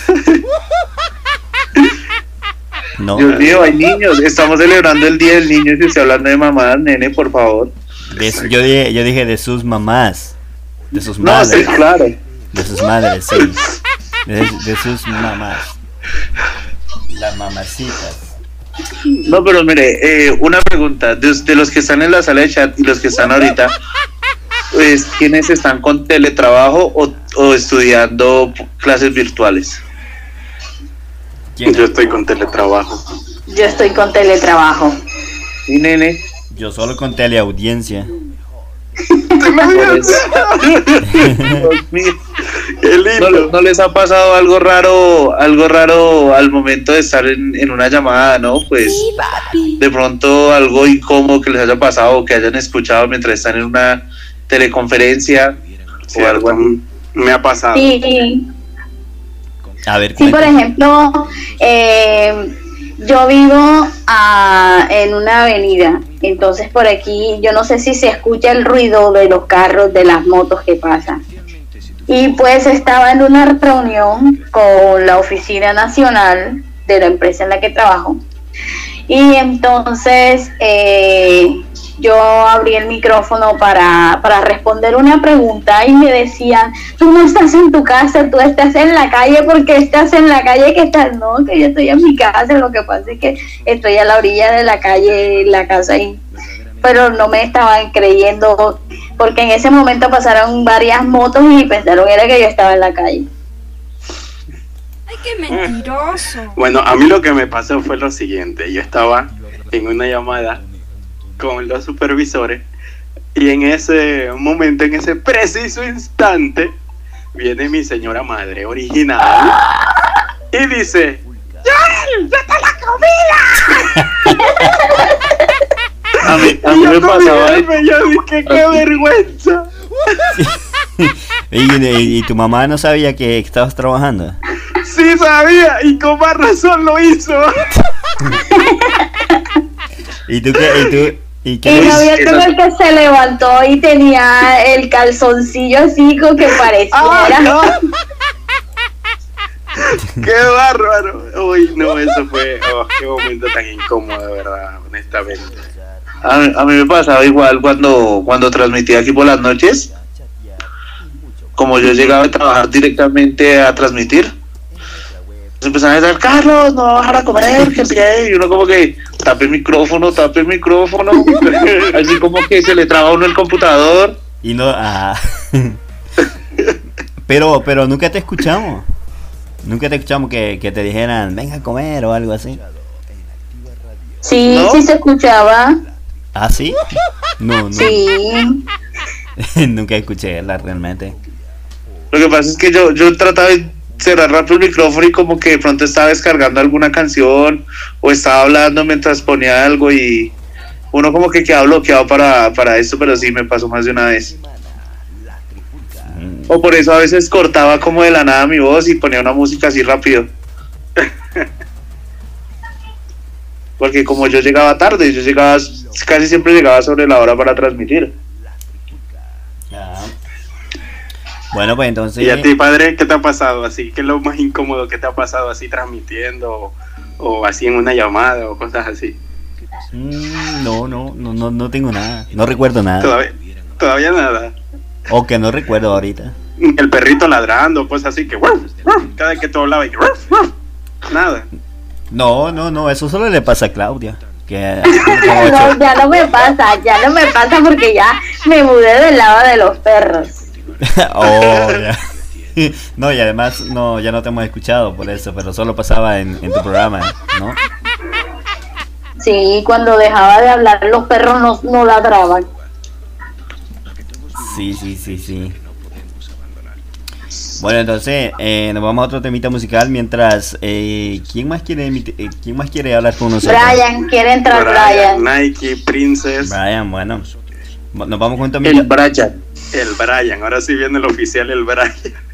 No, Dios mío, hay niños. Estamos celebrando el Día del Niño y se está hablando de mamá, nene, por favor. de su- yo dije, yo dije de sus mamás, de sus No, sí, madres, claro. de sus madres, sí, de, de sus mamás, las mamacitas. No, pero mire, eh, una pregunta. De, de los que están en la sala de chat y los que están ahorita, pues, ¿quiénes están con teletrabajo o, o estudiando clases virtuales? ¿Quién? Yo estoy con teletrabajo. Yo estoy con teletrabajo. Sí, nene. Yo solo con teleaudiencia. Por eso. Dios mío. Qué ¿No, lindo. no les ha pasado algo raro, algo raro al momento de estar en, en una llamada, no? Pues de pronto algo incómodo que les haya pasado o que hayan escuchado mientras están en una teleconferencia o algo así. Me ha pasado. Sí, A ver, sí, por cuenta. ejemplo, eh, yo vivo ah, en una avenida, entonces por aquí yo no sé si se escucha el ruido de los carros, de las motos que pasan. Y pues estaba en una reunión con la oficina nacional de la empresa en la que trabajo. Y entonces eh, yo abrí el micrófono para, para responder una pregunta y me decían, tú no estás en tu casa, tú estás en la calle, porque estás en la calle que estás, no, que yo estoy en mi casa, lo que pasa es que estoy a la orilla de la calle, la casa, y, pero no me estaban creyendo, porque en ese momento pasaron varias motos y pensaron era que yo estaba en la calle. Ay, qué mentiroso. Bueno, a mí lo que me pasó fue lo siguiente. Yo estaba en una llamada con los supervisores y en ese momento, en ese preciso instante, viene mi señora madre original y dice: ¡Joel, ya está la comida! A mí, a Y mí yo me con pasaba. mi jefe, yo dije: ¡qué vergüenza! y, y- y tu mamá no sabía que estabas trabajando. Sí sabía y con más razón lo hizo. ¿Y tú qué, y tú, ¿Y Y qué? no Uy, vio esa- como el que se levantó y tenía el calzoncillo así como que pareciera. ¡Qué bárbaro! Uy, no, eso fue. Oh, qué momento tan incómodo, de verdad, honestamente. A, mí- a mí me pasaba igual cuando, cuando transmitía aquí por las noches. Como yo llegaba a trabajar directamente a transmitir, se empezaban a decir, Carlos, no vas a bajar a comer, que sé, y uno como que tape el micrófono, tape el micrófono, así como que se le traba a uno el computador. Y no, ah. pero, pero nunca te escuchamos. Nunca te escuchamos que, que te dijeran, venga a comer o algo así. Sí, ¿No? sí se escuchaba. ¿Ah, sí? No, no. Sí. Nunca escuché la realmente. Lo que pasa es que yo, yo trataba de cerrar rápido el micrófono y como que de pronto estaba descargando alguna canción o estaba hablando mientras ponía algo y uno como que quedaba bloqueado para, para esto, pero sí me pasó más de una vez. O por eso a veces cortaba como de la nada mi voz y ponía una música así rápido. Porque como yo llegaba tarde, yo llegaba, casi siempre llegaba sobre la hora para transmitir. Ah. Bueno, pues entonces. ¿Y a ti, padre, qué te ha pasado así? ¿Qué es lo más incómodo que te ha pasado así transmitiendo o, o así en una llamada o cosas así? Mm, no, no, no, no, no tengo nada. No recuerdo nada. Todavía, todavía nada. O que no recuerdo ahorita. El perrito ladrando, cosas así que ¡ruff! ¡ruff! Cada vez que tú hablabas y que ¡ruff! ¡ruff! Nada. No, no, no, eso solo le pasa a Claudia. Que No, ya no me pasa, ya no me pasa porque ya me mudé del lado de los perros. oh, ya. No, y además no, ya no te hemos escuchado por eso, pero solo pasaba en, en tu programa, ¿no? Sí, cuando dejaba de hablar los perros no, no ladraban. Sí, sí, sí, sí. Bueno, entonces eh, nos vamos a otro temita musical mientras eh, ¿quién más quiere emiti- eh, quién más quiere hablar con nosotros? Brian, quiere entrar Brian. Nike, Princess, Brian, bueno. Nos vamos con un temita. El Brian. el Brian. Ahora sí viene el oficial, el Brian.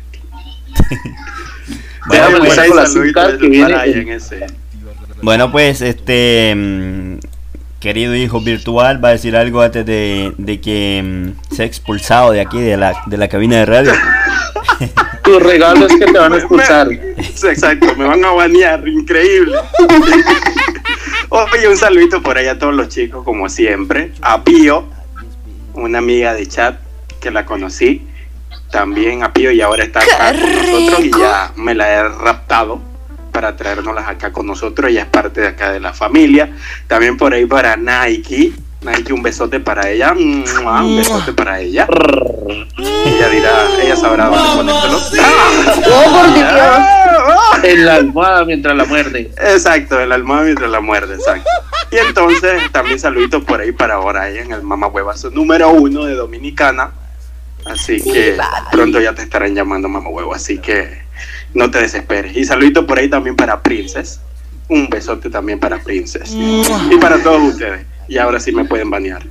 Bueno, Déjame pues, empezar con la saludito cinta del que viene. Brian ese. bueno, pues este mm, querido hijo virtual va a decir algo antes de, de que mm, sea expulsado de aquí de la de la cabina de radio. Tus regalos que te van a expulsar. Sí, exacto, me van a banear, increíble. Oye, un saludito por ahí a todos los chicos, como siempre. A Pío, una amiga de chat que la conocí. También a Pío y ahora está acá con nosotros y ya me la he raptado para traérnoslas acá con nosotros. Ella es parte de acá de la familia. También por ahí para Nike. Nike, un besote para ella. ¡Mua! Un besote para ella. Ella dirá, ella sabrá dónde ponértelo. Oh, por Dios. En la almohada mientras la muerde. Exacto, el almohada mientras la muerde, exacto. Y entonces, también saluditos por ahí para Brian, el mamahuevazo número uno de Dominicana. Así que pronto ya te estarán llamando mamahuevo, así que no te desesperes. Y saluditos por ahí también para Princess. Un besote también para Princess. Y para todos ustedes. Y ahora sí me pueden banear.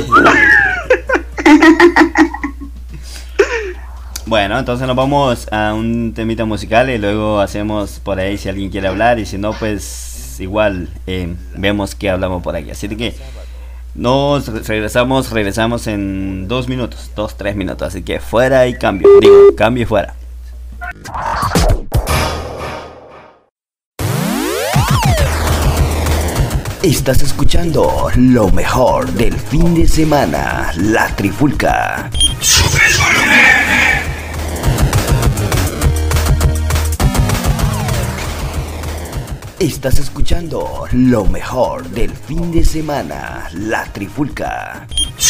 Bueno, entonces nos vamos a un temita musical y luego hacemos por ahí si alguien quiere hablar y si no, pues igual eh, vemos que hablamos por aquí. Así que nos regresamos, regresamos en dos minutos, dos, tres minutos. Así que fuera y cambio, digo, cambio y fuera. Estás escuchando lo mejor del fin de semana, La Trifulca. Estás escuchando lo mejor del fin de semana, La Trifulca.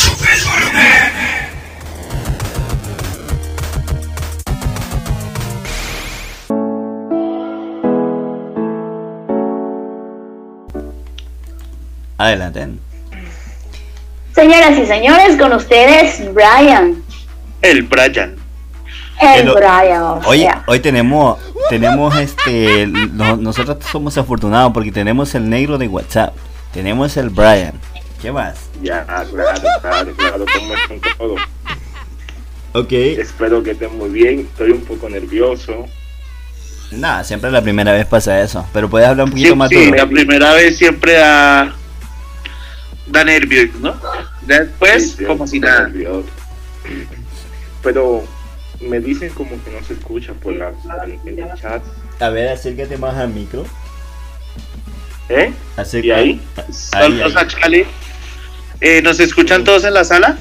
Adelante. Señoras y señores, con ustedes Brian. El Brian. El El o- Brian. o Hoy, sea. hoy tenemos, tenemos este, no- nosotros somos afortunados porque tenemos el negro de WhatsApp, tenemos el Brian. ¿Qué más? Ya, claro, claro, claro, ¿cómo están todos? Ok. Espero que estén muy bien, estoy un poco nervioso. Nada, siempre la primera vez pasa eso, pero puedes hablar un Sí, poquito más sí, duro. la primera vez siempre da, da nervios, ¿no? Ya después, Sí, sí, como si estoy nada. nervioso. Pero me dicen como que no se escucha por la, en el chat. A ver, acércate más al micro. ¿Eh? Acércate. ¿Y ahí? Ahí, Saludos ahí. a Chale. Eh, ¿Nos escuchan todos en la sala?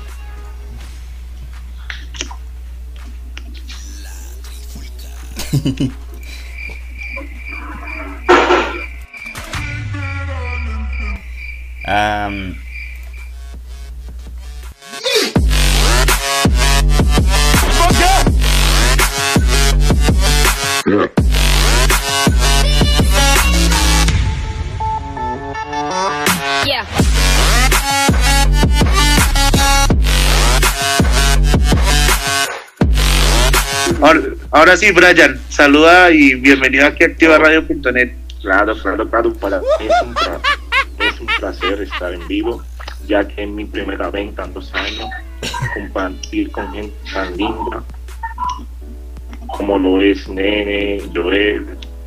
Am, Yeah. Ahora, ahora sí, Brian, saluda y bienvenido aquí a activa radio punto net. Claro, claro, claro. Para mí es un, pra- es un placer estar en vivo, ya que es mi primera vez en tantos años compartir con gente tan linda como lo es Nene, Joel.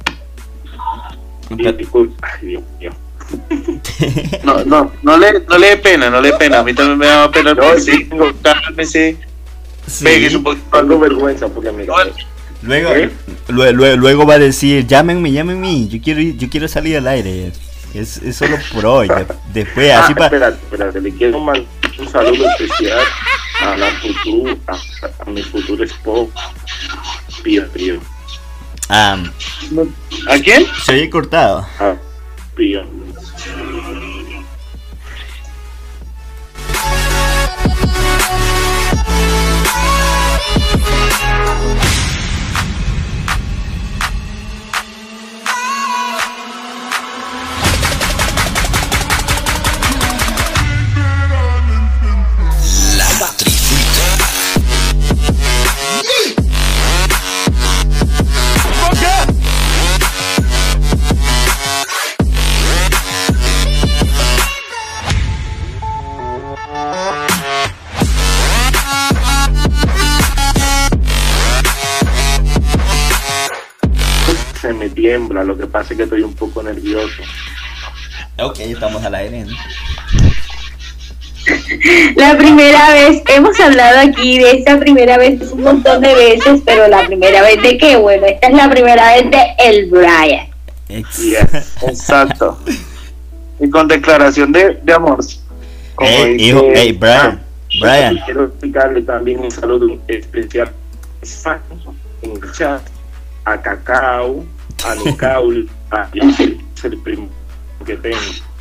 Y, disculpa, ay, Dios mío. No, no, no le, no le dé pena, no le dé pena. A mí también me daba pena. No, pero sí. sí, cálmese, sí. péguese un poquito. Tengo vergüenza porque me Joel, Luego, ¿Eh? lue- lue- luego va a decir, llámenme, llámenme, yo quiero ir- yo quiero salir al aire. Es, es solo por hoy. de- después, Ah, así para. espérate, espérate, le quiero mandar un saludo especial a la futura, a, a mi futuro esposo, Pío, Pío, Ah, ¿a quién? se oye cortado. a Pío. Se me tiembla, lo que pasa es que estoy un poco nervioso. Ok, estamos al aire, ¿no? La primera vez, hemos hablado aquí de esta primera vez un montón de veces, pero la primera vez de qué, bueno, esta es la primera vez de el Brian. Ex- Yes. Exacto. Y con declaración de, de amor. Como Ey, dice- hijo, ey, Brian, Ah, Brian. Quiero explicarle también un saludo especial en el chat a Cacao, a Nicaul, a Yacel, es el primo que tengo.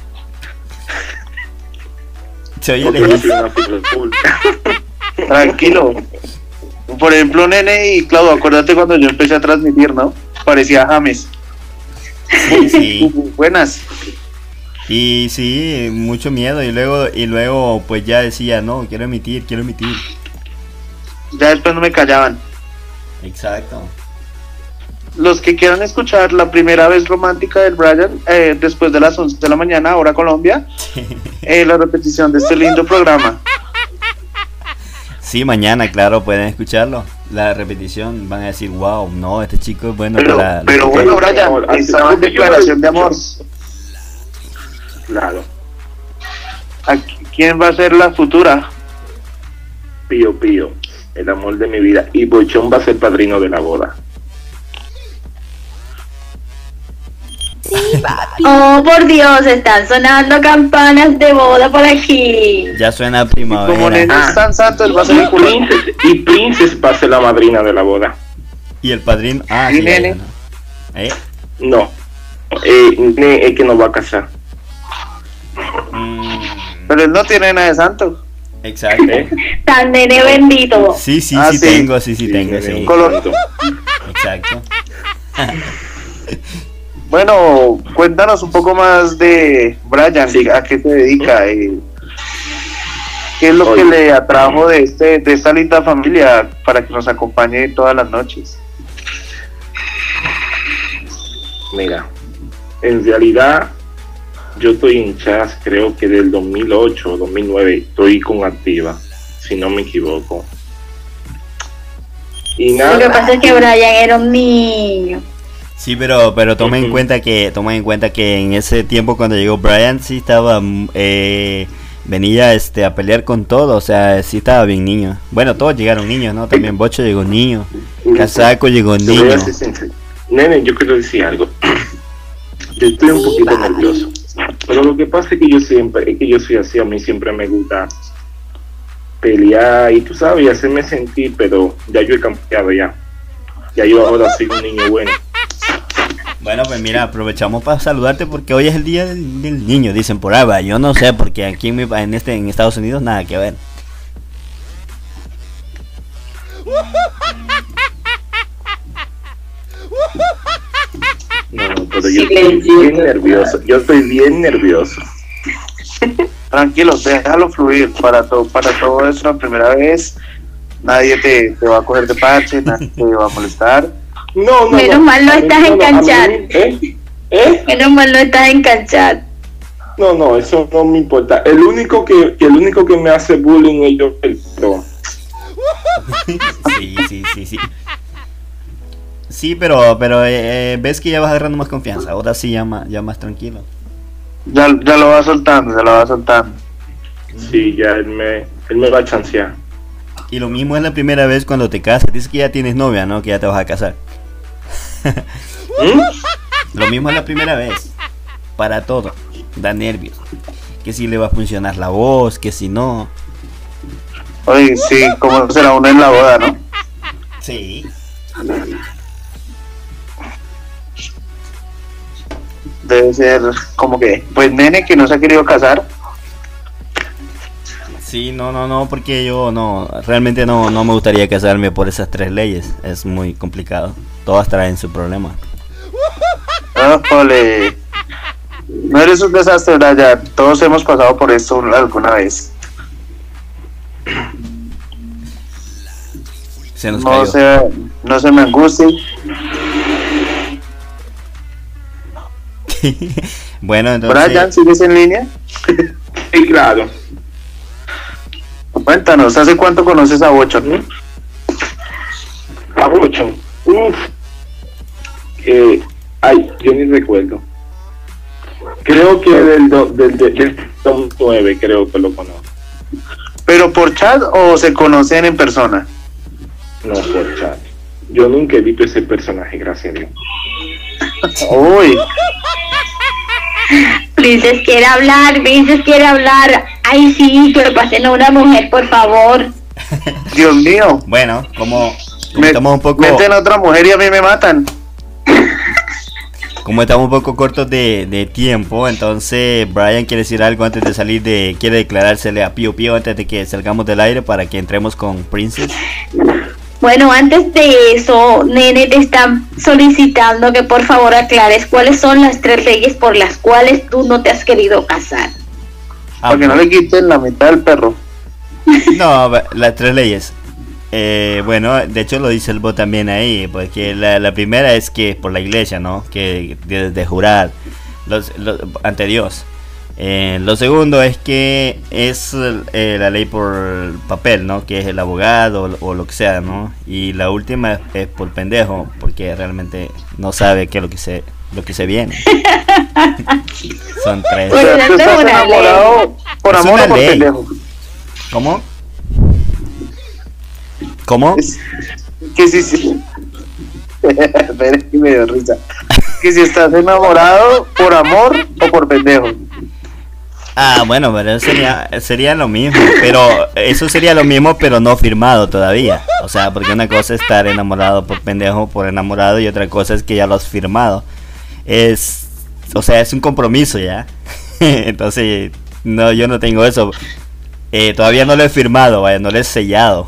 Se oye Porque yo lejos. soy una figura pública. Tranquilo. Por ejemplo, Nene y Claudio, acuérdate cuando yo empecé a transmitir, ¿no? Parecía James. Sí, sí. Buenas. Y sí, mucho miedo. Y luego, y luego pues ya decía, no, quiero emitir, quiero emitir. Ya después no me callaban. Exacto. Los que quieran escuchar la primera vez romántica del Brian, eh, después de las once de la mañana, hora Colombia, eh, la repetición de este lindo programa. Sí, mañana, claro, pueden escucharlo. La repetición, van a decir, wow, no, este chico es bueno Pero, para... pero bueno, Brian, estaba en declaración de amor. Claro, ¿A quién va a ser la futura? Pío Pío, el amor de mi vida. Y Bochón va a ser padrino de la boda. Oh, por Dios, están sonando campanas de boda por aquí. Ya suena Como primavera. Nene Ah. es tan santo, él va a ser Y el culo. Princess, y Princess va a ser la madrina de la boda. Y el padrino... Ah, ¿Y sí, ya, Nene? ya, no. ¿Eh? No, eh, Nene es que nos va a casar. Mm, Pero él no tiene nada de santo. exacto. ¿Eh? Tan nene bendito. Sí, sí, Ah, sí, sí. tengo, sí, sí, tengo, Nene, sí. un Color. santo. Exacto. Bueno, cuéntanos un poco más de Brian, Sí. a qué se dedica, eh, qué es lo que Oye. le atrajo de este de esta linda familia para que nos acompañe todas las noches. Mira, en realidad yo estoy en Chas, creo que del dos mil ocho o dos mil nueve estoy con Activa, si no me equivoco. Y Lo que nada, pasa es que Brian era un niño. Sí, pero pero toma en cuenta que toma en cuenta que en ese tiempo cuando llegó Brian sí estaba eh, venía este a pelear con todo, o sea, sí estaba bien niño. Bueno, todos llegaron niños, ¿no? También Bocho llegó niño, Casaco llegó Te voy niño. a ser sincero. Nene, yo quiero decir algo. Yo estoy un poquito nervioso. Pero lo que pasa es que yo siempre, es que yo soy así, a mí siempre me gusta pelear y tú sabes, y hacerme sentir, pero ya yo he cambiado ya. Ya yo ahora soy un niño bueno. Bueno, pues mira, aprovechamos para saludarte porque hoy es el día del, del niño, dicen por ahí, va. Yo no sé, porque aquí en, mi, en este en Estados Unidos nada que ver. No, no, pero yo estoy bien nervioso. Yo estoy bien nervioso. Tranquilo, déjalo fluir. Para todo, para todo eso, la primera vez, nadie te, te va a coger de parche, nadie te va a molestar. No, no, Menos no. mal no A mí- estás no, en no, a mí- canchar. ¿Eh? ¿Eh? Menos mal no estás en canchar. No, no, eso no me importa. El único que, que el único que me hace bullying es yo, el pero Sí, sí, sí, sí. Sí, pero pero eh, eh, ves que ya vas agarrando más confianza. Ahora sí ya más, ya más tranquilo. Ya, ya lo va soltando, ya lo va soltando. sí, ya él me, él me va a chancear. Y lo mismo es la primera vez cuando te casas. Dices que ya tienes novia, ¿no? Que ya te vas a casar. ¿Mm? Lo mismo es la primera vez. Para todo. Da nervios. Que si le va a funcionar la voz, que si no. Oye, sí, como será uno en la boda, ¿no? Sí. Debe ser como que, pues nene que no se ha querido casar. Sí, no, no, no, porque yo no, realmente no, no me gustaría casarme por esas tres leyes. Es muy complicado. Todas traen su problema. Ah, ole. No eres un desastre, Brian. Todos hemos pasado por esto alguna vez. Se nos No cayó. se, no se me angustie. Bueno, entonces. Brian, ¿sigues en línea? Sí, claro. Cuéntanos, ¿hace cuánto conoces a Bocho? A ocho. Uf. Eh, ay, yo ni recuerdo. Creo que del, do, del, del, del dos mil nueve creo que lo conozco. ¿Pero por chat o se conocen en persona? No, por chat. Yo nunca he visto ese personaje, gracias a Dios. Uy, Princess quiere hablar, Princess quiere hablar. Ay, sí, que pasen a una mujer, por favor. Dios mío. Bueno, como, como Me, estamos un poco. meten a otra mujer y a mí me matan. Como estamos un poco cortos de, de tiempo, entonces Brian quiere decir algo antes de salir de. Quiere declarársele a Pío Pío antes de que salgamos del aire para que entremos con Princess. Bueno, antes de eso, Nene te está solicitando que por favor aclares cuáles son las tres leyes por las cuales tú no te has querido casar. Ah, Para que no le quiten la mitad del perro. No, las tres leyes. Eh, bueno, de hecho lo dice el bot también ahí, porque la, la primera es que es por la iglesia, ¿no? Que de, de jurar los, los- ante Dios. Eh, lo segundo es que es eh, la ley por papel, ¿no? Que es el abogado o, o lo que sea, ¿no? Y la última es, es por pendejo, porque realmente no sabe qué es lo que se lo que se viene. Son tres. O sea, Pues, tú esa es estás una enamorado por Es amor una o por ley. pendejo. ¿Cómo? ¿Cómo? Es- que si si Espera, que me dio risa. Que si estás enamorado por amor o por pendejo. Ah, bueno, pero eso sería, sería lo mismo, pero eso sería lo mismo, pero no firmado todavía. O sea, porque una cosa es estar enamorado por pendejo, por enamorado, y otra cosa es que ya lo has firmado. Es, o sea, es un compromiso ya. Entonces, no, yo no tengo eso. Eh, todavía no lo he firmado, vaya, no lo he sellado.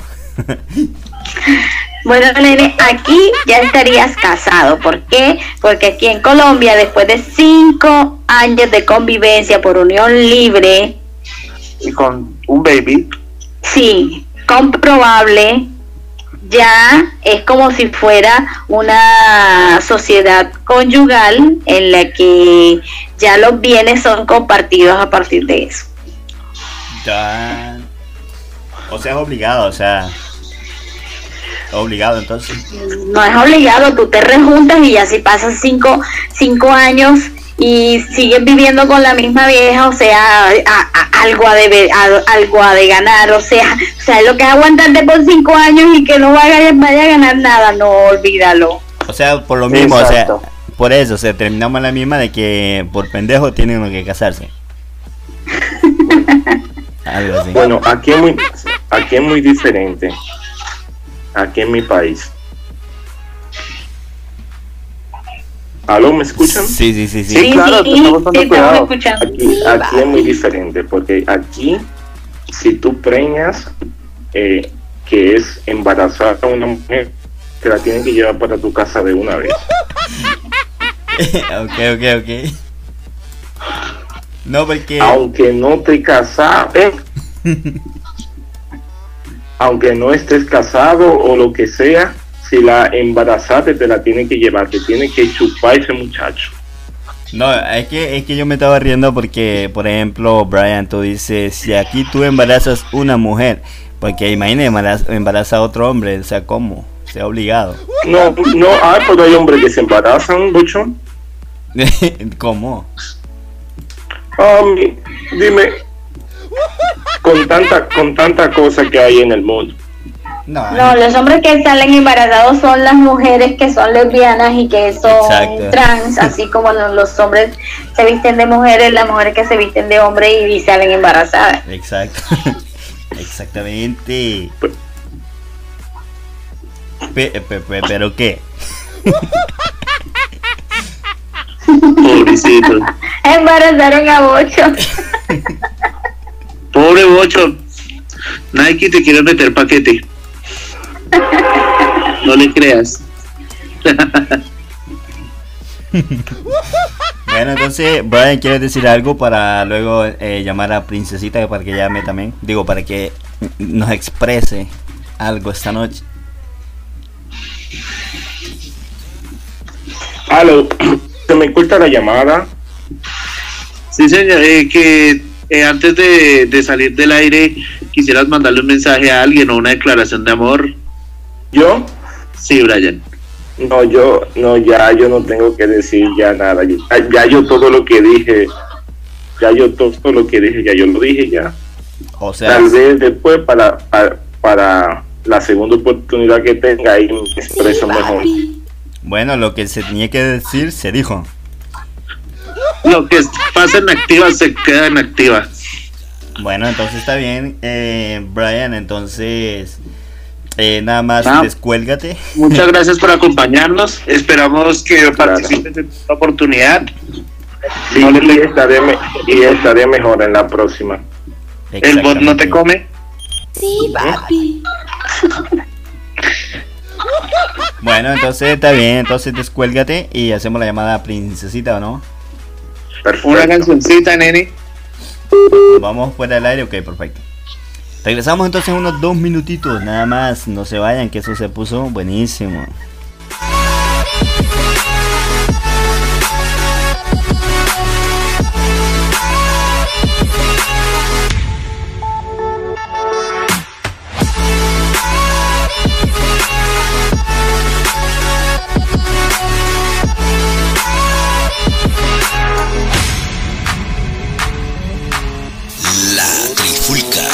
Bueno, Nene, aquí ya estarías casado. ¿Por qué? Porque aquí en Colombia, después de cinco años de convivencia por unión libre, Y con un baby. sí, comprobable, ya es como si fuera una sociedad conyugal en la que ya los bienes son compartidos a partir de eso. Ya. O sea, es obligado, o sea. Obligado entonces. No es obligado, tú te rejuntas y ya si pasas cinco, cinco años y sigues viviendo con la misma vieja, o sea, a, a, algo ha de a, algo ha de ganar, o sea, o sea, lo que es aguantarte por cinco años y que no vaya, vaya a ganar nada, no, olvídalo. O sea, por lo mismo, Exacto. o sea, por eso, o sea, terminamos la misma de que por pendejo tienen uno que casarse. Algo así. Bueno, aquí es muy, aquí es muy diferente. Aquí en mi país. ¿Aló, me escuchan? Sí, sí, sí, sí. Sí, claro, te estamos dando te estamos cuidado. escuchando. Aquí, aquí es muy diferente, porque aquí, si tú preñas, eh, que es embarazada a una mujer, te la tienen que llevar para tu casa de una vez. Ok, ok, ok. No, porque... Aunque no te casaste, aunque no estés casado o lo que sea, si la embarazaste te la tienen que llevar, te tiene que chupar ese muchacho. No, es que, es que yo me estaba riendo porque, por ejemplo, Brian, tú dices, si aquí tú embarazas una mujer, porque imagínate, embaraza, embaraza a otro hombre, o sea, ¿cómo? Sea obligado. No, no, ah, pero hay hombres que se embarazan, mucho. ¿Cómo? Ah, mi- dime, con tanta, con tanta cosa que hay en el mundo. No, No, los hombres que salen embarazados son las mujeres que son lesbianas y que son Exacto. trans, así como los, los hombres se visten de mujeres, las mujeres que se visten de hombre y salen embarazadas. exacto. Exactamente. Pe- pe- pe- ¿Pero qué? Pobrecito. Embarazaron a Bocho. Pobre Bocho. Nike te quiere meter paquete. No le creas. Bueno, entonces, Brian, ¿quieres decir algo para luego eh, llamar a Princesita para que llame también? Digo, para que nos exprese algo esta noche. Aló, se me corta la llamada. Sí, señor, eh, que eh, antes de, de salir del aire quisieras mandarle un mensaje a alguien o una declaración de amor. ¿Yo? Sí, Brian. No, yo, no, ya yo no tengo que decir ya nada. Ya, ya yo todo lo que dije, ya yo todo lo que dije, ya yo lo dije ya. O sea, Tal vez después para, para, para la segunda oportunidad que tenga ahí me expreso mejor. bueno, lo que se tenía que decir se dijo. Lo que pasa en activa se queda en activa. Bueno, entonces está bien, eh, Brian, entonces eh, nada más Ah. descuélgate. Muchas gracias por acompañarnos. Esperamos que participes en esta oportunidad. Sí, y estaré, me- y estaré mejor en la próxima. El bot no te Exactamente. come. Sí, papi. Bueno, entonces está bien, entonces descuélgate y hacemos la llamada a Princesita, ¿o no? Perfecto. Una cancioncita, nene. Vamos fuera del aire, ok, perfecto. Regresamos entonces en unos dos minutitos, nada más, no se vayan, que eso se puso buenísimo. La Trifulca.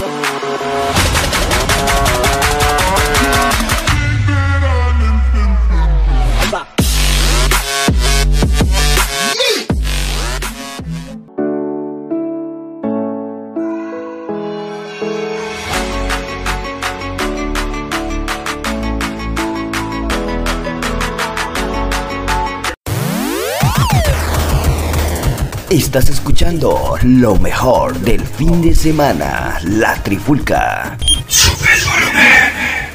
Estás escuchando lo mejor del fin de semana, La Trifulca. Sube el volumen.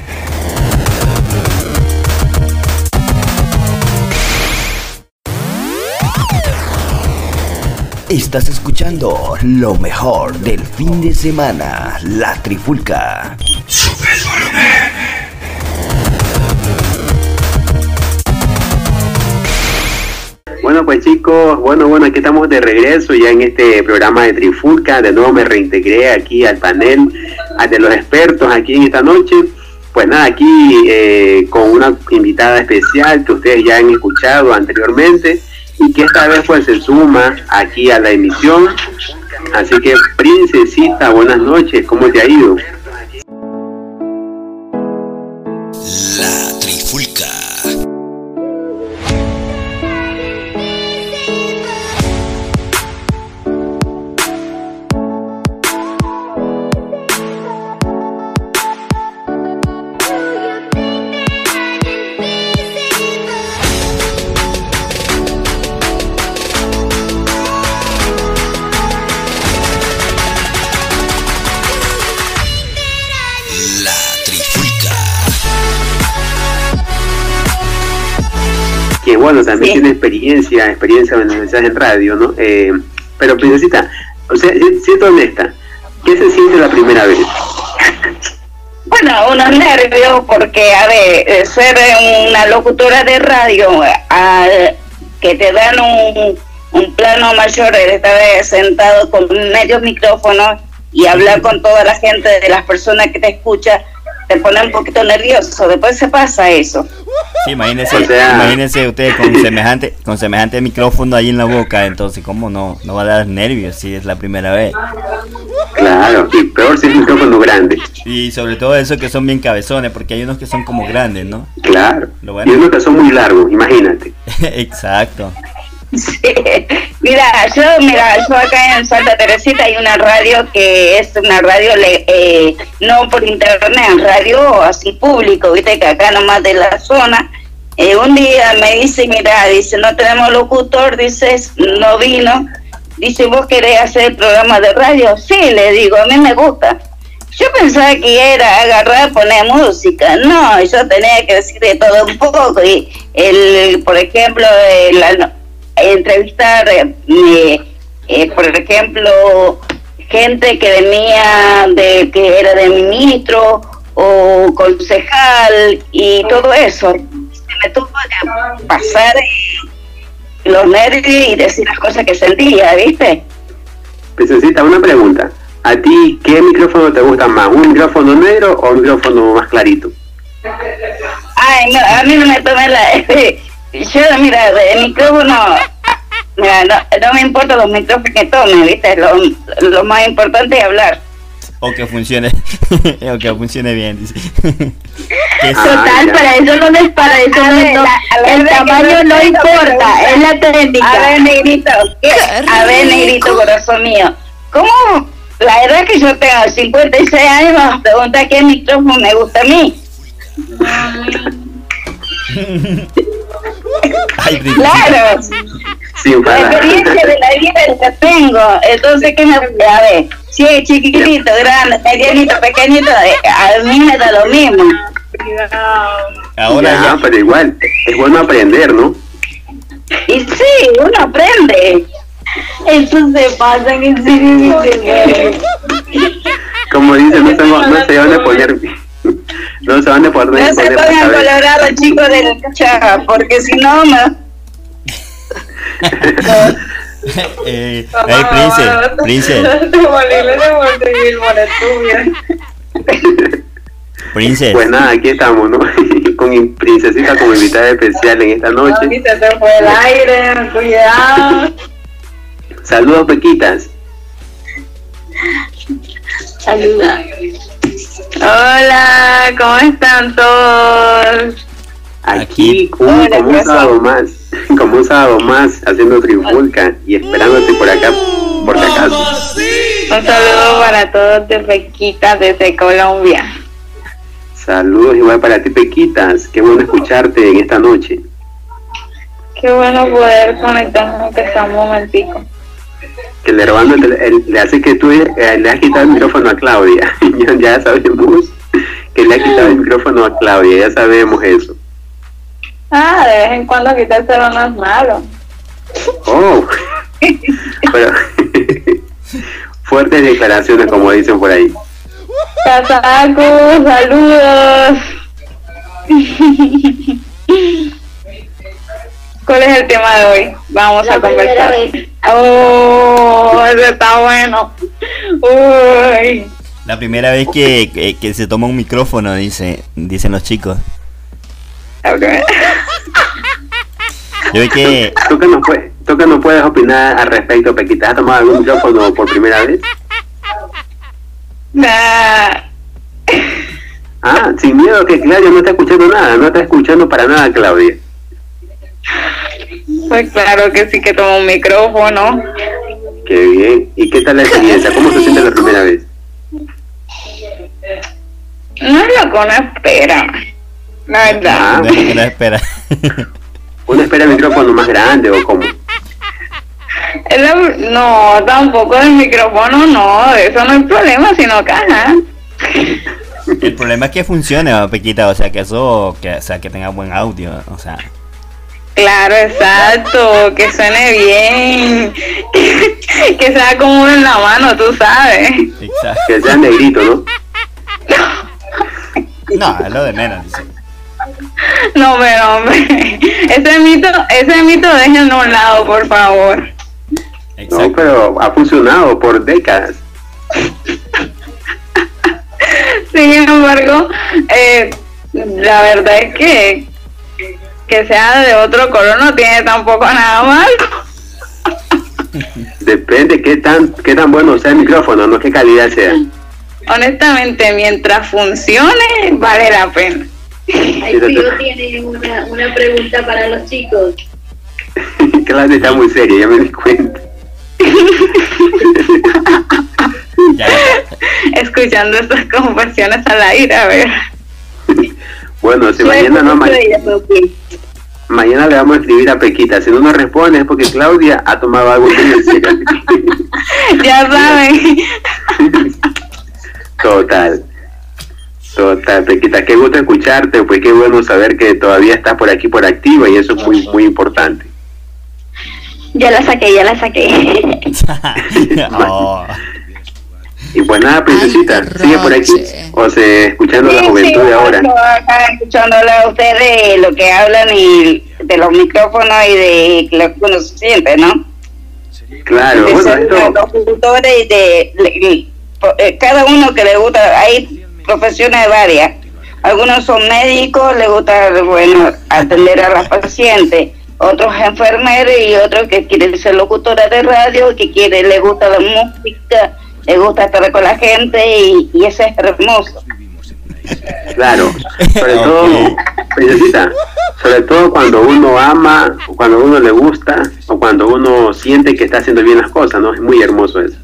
Estás escuchando lo mejor del fin de semana, La Trifulca. Sube el volumen. Bueno, pues chicos, bueno, bueno, aquí estamos de regreso ya en este programa de Trifulca. De nuevo me reintegré aquí al panel a de los expertos aquí en esta noche. pues nada, aquí eh, con una invitada especial que ustedes ya han escuchado anteriormente y que esta vez pues se suma aquí a la emisión. Así que, Princesita, buenas noches, ¿cómo te ha ido? La Trifulca. Que bueno, también Sí. tiene experiencia, experiencia en mensajes en radio, ¿no? Eh, pero Princesita, o sea, siendo honesta, ¿qué se siente la primera vez? Bueno, unos nervios porque, a ver, eh, ser una locutora de radio, a, que te dan un, un plano mayor de estar sentado con medios micrófonos y hablar con toda la gente de las personas que te escuchan, te pone un poquito nervioso, después se pasa eso. Sí, imagínense, O sea- imagínense ustedes con semejante, con semejante micrófono ahí en la boca, entonces cómo no, no va a dar nervios si es la primera vez. Claro, y peor si es un micrófono grande. Y sobre todo eso que son bien cabezones, porque hay unos que son como grandes, ¿no? Claro. Lo bueno. Y unos que son muy largos, imagínate. Exacto. Sí. Mira, yo, mira, yo acá en Santa Teresita hay una radio que es una radio, le, eh, no por internet, radio así público, viste que acá nomás de la zona, eh, un día me dice, mira, dice, no tenemos locutor, dice, no vino, dice, ¿vos querés hacer el programa de radio? Sí, le digo, a mí me gusta. Yo pensaba que era agarrar, poner música, no, yo tenía que decir de todo un poco, y el, por ejemplo, el, la, entrevistar, eh, eh, por ejemplo, gente que venía de que era de ministro o concejal y todo eso. Me tuvo que pasar eh, los nervios y decir las cosas que sentía, ¿viste? Princesita, una pregunta. ¿A ti qué micrófono te gusta más? ¿Un micrófono negro o un micrófono más clarito? Ay, no, a mí no me tomé la... Yo, mira, el micrófono... Mira, no, no me importa los micrófonos que tome, ¿viste? Lo, lo más importante es hablar. O que funcione, o que funcione bien, dice. Que Ah, Total, ya. para eso no es para eso A no, ver, no- la- a ver, el de tamaño que no no importa, es la técnica. A ver, negrito, ¿qué? Qué A ver, rico. negrito, corazón mío, ¿cómo? La edad que yo tengo, cincuenta y seis años, me pregunta qué micrófono me gusta a mí. Ay, Ricky. Claro, Sin la parar. experiencia de la vida la tengo, entonces, ¿qué me... A ver, si es chiquitito, grande, medianito, pequeñito, eh, a mí me da lo mismo. Ahora Ya, ya, pero igual, es bueno aprender, ¿no? Y sí, uno aprende. Eso se pasa en el Como dicen, no se, no se van a poner... No se van a poner... No se poner pongan a saber. colorados, chicos del chat, porque si no, me... eh, hey, Prince, Prince, Prince, Pues nada, aquí estamos, ¿no? Con Princesita como invitada especial en esta noche. se te fue el aire, cuidado. Saludos, Pequitas. Saluda. Hola, ¿cómo están todos? Aquí, un- Hola, como un corazón. sábado más, como un sábado más, haciendo trifulca y esperándote por acá, por si acaso. Un saludo para todos de Pequita desde Colombia. Saludos igual para ti, Pequitas. Qué bueno escucharte en esta noche. Qué bueno poder conectarnos aunque sea un momentico. Que el hermano le, el- le hace que tú eh, le has quitado el micrófono a Claudia. ya, ya sabemos que le ha quitado el micrófono a Claudia, ya sabemos eso. Ah, de vez en cuando quitárselo no es malo. Oh, pero fuertes declaraciones, como dicen por ahí. Casacu, saludos. ¿Cuál es el tema de hoy? Vamos La a conversar. primera vez. Oh, eso está bueno. Uy. La primera vez que, que, que se toma un micrófono, dice, dicen los chicos. Okay. Yo vi que... ¿Tú que no puedes, tú que no puedes opinar al respecto, Pequita? ¿Has tomado algún micrófono por primera vez? Nah. Ah, sin miedo que Claudia no está escuchando nada, no está escuchando para nada, Claudia. Pues claro que sí que tomo un micrófono. Qué bien. ¿Y qué tal la experiencia? ¿Cómo se siente la primera vez? No es lo que uno espera, la verdad. Ah, No, no espera. ¿uno espera el micrófono más grande o cómo? Es la- No, tampoco del micrófono, no, de eso no hay problema, sino que ajá. El problema es que funcione, ¿no, Pequita? O sea, que eso, que, o sea, que tenga buen audio, o sea. Claro, exacto, que suene bien, que, que sea como uno en la mano, tú sabes. Exacto. Que sea negrito, ¿no? No, es lo de menos, dice. No, pero hombre, ese mito, ese mito déjenlo a un lado, por favor. No, Exacto. pero ha funcionado por décadas. Sin embargo, eh, la verdad es que que sea de otro color no tiene tampoco nada malo. Depende qué tan qué tan bueno sea el micrófono, no qué calidad sea. Honestamente, mientras funcione, vale la pena. Ay, Pío tiene una, una pregunta para los chicos. Claudia está muy seria, ya me di cuenta. Ya. Escuchando estas conversaciones al aire, a ver. Bueno, si mañana no ma- mañana le vamos a escribir a Pequita. Si no nos responde es porque Claudia ha tomado algo muy en serio. Ya saben. Total. Total, Pequita, qué gusto escucharte, pues qué bueno saber que todavía estás por aquí por activa y eso es muy muy importante. Ya la saqué, ya la saqué. Oh. Y pues nada, princesita, sigue por aquí o se escuchando la juventud de ahora. Acá escuchándole a ustedes lo que hablan y de los micrófonos y de lo que uno se siente, ¿no? Claro, de bueno, ser esto, los locutores y de, de- de- eh, cada uno que le gusta, hay profesiones varias. Algunos son médicos, les gusta, bueno, atender a las pacientes. Otros enfermeros y otros que quieren ser locutora de radio, que quiere, le gusta la música, le gusta estar con la gente y, y eso es hermoso. claro, sobre todo, princesita, sobre todo cuando uno ama, o cuando uno le gusta, o cuando uno siente que está haciendo bien las cosas, ¿no? Es muy hermoso eso.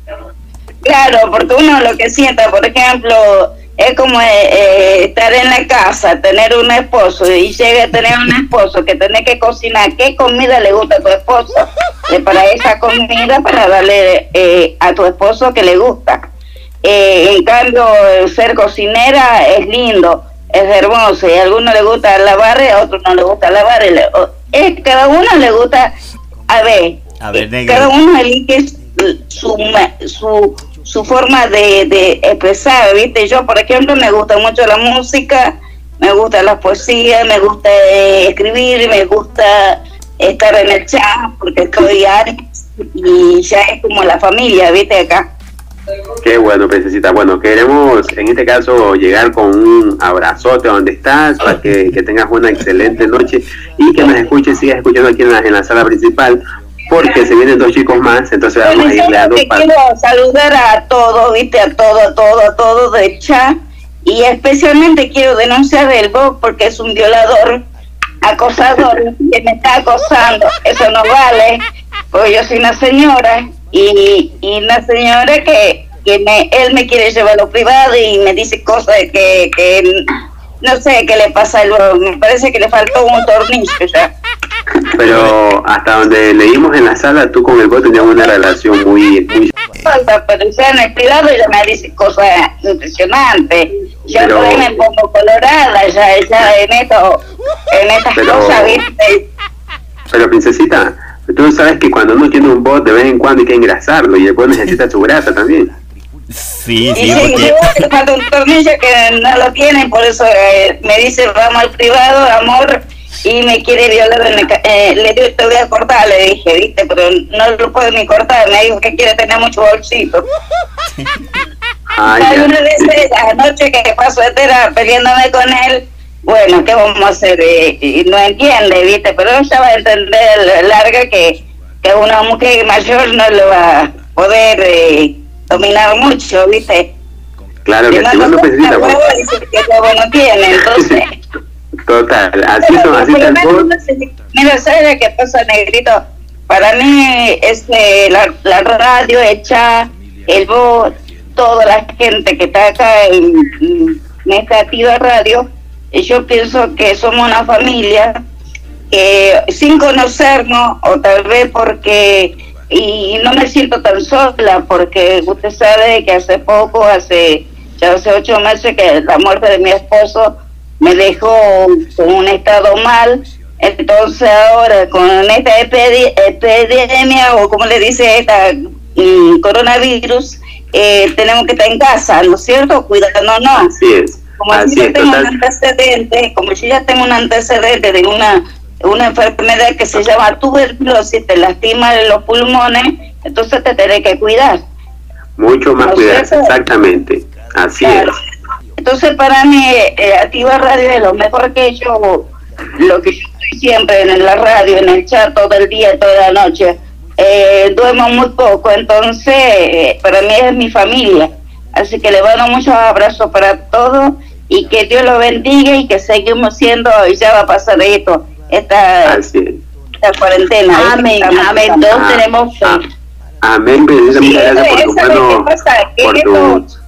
Claro, porque uno lo que sienta, por ejemplo, es como eh, eh, estar en la casa, tener un esposo y llega a tener un esposo que tiene que cocinar. ¿Qué comida le gusta a tu esposo? Eh, para esa comida, para darle eh, a tu esposo que le gusta. Eh, en cambio, ser cocinera es lindo, es hermoso. Y a algunos le gusta lavar, a otros no le gusta lavar. Y le- o- eh, cada uno le gusta, a ver, A ver, eh, negro. cada uno elige su, ma- su, su forma de, de expresar, ¿viste? Yo, por ejemplo, me gusta mucho la música, me gusta la poesía, me gusta eh, escribir, me gusta estar en el chat, porque estoy ahí y ya es como la familia, ¿viste? Acá. Qué bueno, princesita. Bueno, queremos en este caso llegar con un abrazote donde estás, para que, que tengas una excelente noche y que nos escuches, sigas escuchando aquí en la, en la sala principal, porque se vienen dos chicos más, entonces vamos a irle dando Te paso. quiero saludar a todos, ¿viste? A todo, a todo, a todo de chat. Y especialmente quiero denunciar el Bob porque es un violador, acosador, que me está acosando. Eso no vale, porque yo soy una señora y, y una señora que, que me, él me quiere llevar a lo privado y me dice cosas que, que no sé qué le pasa al Bob. Me parece que le faltó un tornillo ya. Pero hasta donde leímos en la sala, tú con el bot tenías una relación muy, muy... Falta, pero ya en el privado ya me dice cosas impresionantes. Ya Pero- por ahí me pongo colorada, ya, ya en esto, en estas Pero- cosas, ¿viste? Pero princesita, tú sabes que cuando uno tiene un bot de vez en cuando hay que engrasarlo y el bot necesita su grasa también. Sí, Y sí, sí, porque... yo le falta un tornillo que no lo tiene, por eso eh, me dice vamos al privado, amor, y me quiere violar en el ca- eh, le digo, te voy a cortar, le dije, viste, pero no lo puedo ni cortar, me dijo que quiere tener mucho bolsito. Ay, hay una vez anoche que pasó entera peleándome con él. Bueno, ¿qué vamos a hacer? Eh, y no entiende, ¿viste? Pero ella va a entender larga que, que una mujer mayor no lo va a poder eh, dominar mucho, ¿viste? Claro que sí, bueno, Perecita. Pues. Dice que huevo no tiene, entonces... Total, así son, así son. Mira, ¿sabes qué pasa, Negrito? Para mí, este, la, la radio hecha, el voz, toda la gente que está acá en, en esta activa radio, yo pienso que somos una familia que sin conocernos, o tal vez porque, y no me siento tan sola, porque usted sabe que hace poco, hace ya hace ocho meses que la muerte de mi esposo me dejó con un estado mal. Entonces ahora con esta epidemia, epidemia o como le dice esta um, coronavirus, eh, tenemos que estar en casa, ¿no es cierto? Cuidándonos. Así es. Como así yo es, tengo total. un antecedente, como yo ya tengo un antecedente de una una enfermedad que se llama tuberculosis, te lastima los pulmones, entonces te tenés que cuidar. Mucho más ¿No cuidado, cierto? Exactamente. Así Claro. es. Entonces para mí eh, Activa Radio es lo mejor que yo, lo que yo estoy siempre en la radio, en el chat todo el día, toda la noche. Eh, duermo muy poco, entonces eh, para mí es mi familia. Así que le mando muchos abrazos para todos y que Dios los bendiga y que seguimos siendo, y ya va a pasar esto, esta, esta cuarentena. Amén, esta, amén, esta, todos ah, tenemos fe. Ah, amén, Perecita, muchas Sí, gracias por tu eso es lo bueno, que pasa, que por esto- tu...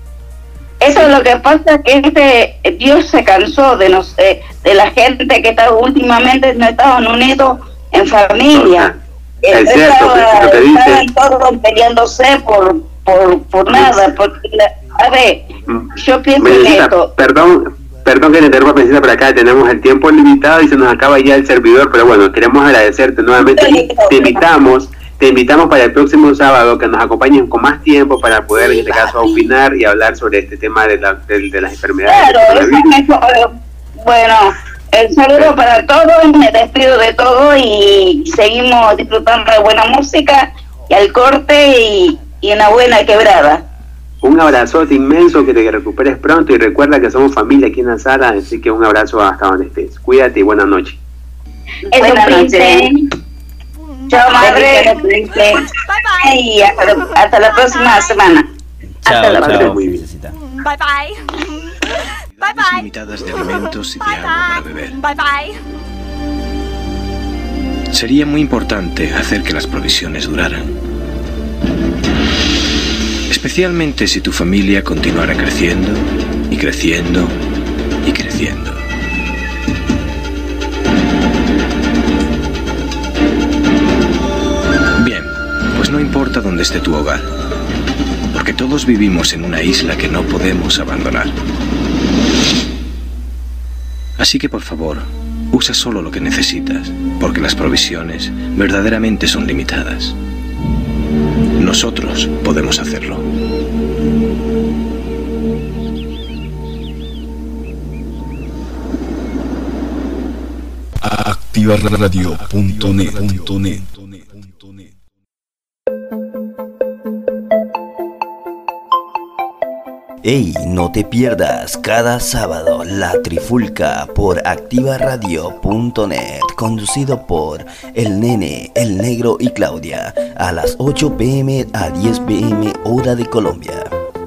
Eso es lo que pasa, que este Dios se cansó de nos, eh, de la gente que está últimamente no estaban unidos en familia. Es Eh, cierto, estaba- lo que dice. estaban todos peleándose por por por nada. Porque la- a ver, yo pienso en Perecita, esto. perdón, perdón que le interrumpa, Perecita, por acá tenemos el tiempo limitado y se nos acaba ya el servidor, pero bueno, queremos agradecerte nuevamente y te invitamos, te invitamos para el próximo sábado que nos acompañes con más tiempo para poder en este caso opinar y hablar sobre este tema de, la, de, de las enfermedades. Claro, del eso es coronavirus. mejor. Bueno, el saludo para todos, me despido de todo y seguimos disfrutando de buena música y al corte y, y una buena quebrada. Un abrazote inmenso, que te recuperes pronto y recuerda que somos familia aquí en la sala, así que un abrazo hasta donde estés. Cuídate y buenas noches. Buenas príncipe. noches. Chao, madre. Y hasta, hasta la próxima semana. Chao, Hasta la chao, próxima. Princesita. Bye bye. Bye bye. Limitadas de alimentos y de agua para beber. Bye bye. Sería muy importante hacer que las provisiones duraran. Especialmente si tu familia continuara creciendo y creciendo y creciendo. Bien, pues no importa dónde esté tu hogar, porque todos vivimos en una isla que no podemos abandonar. Así que por favor, usa solo lo que necesitas, porque las provisiones verdaderamente son limitadas. Nosotros podemos hacerlo. activa radio punto net. Ey, no te pierdas cada sábado La Trifulca por activa radio punto net, conducido por El Nene, El Negro y Claudia, a las ocho pm a diez pm hora de Colombia.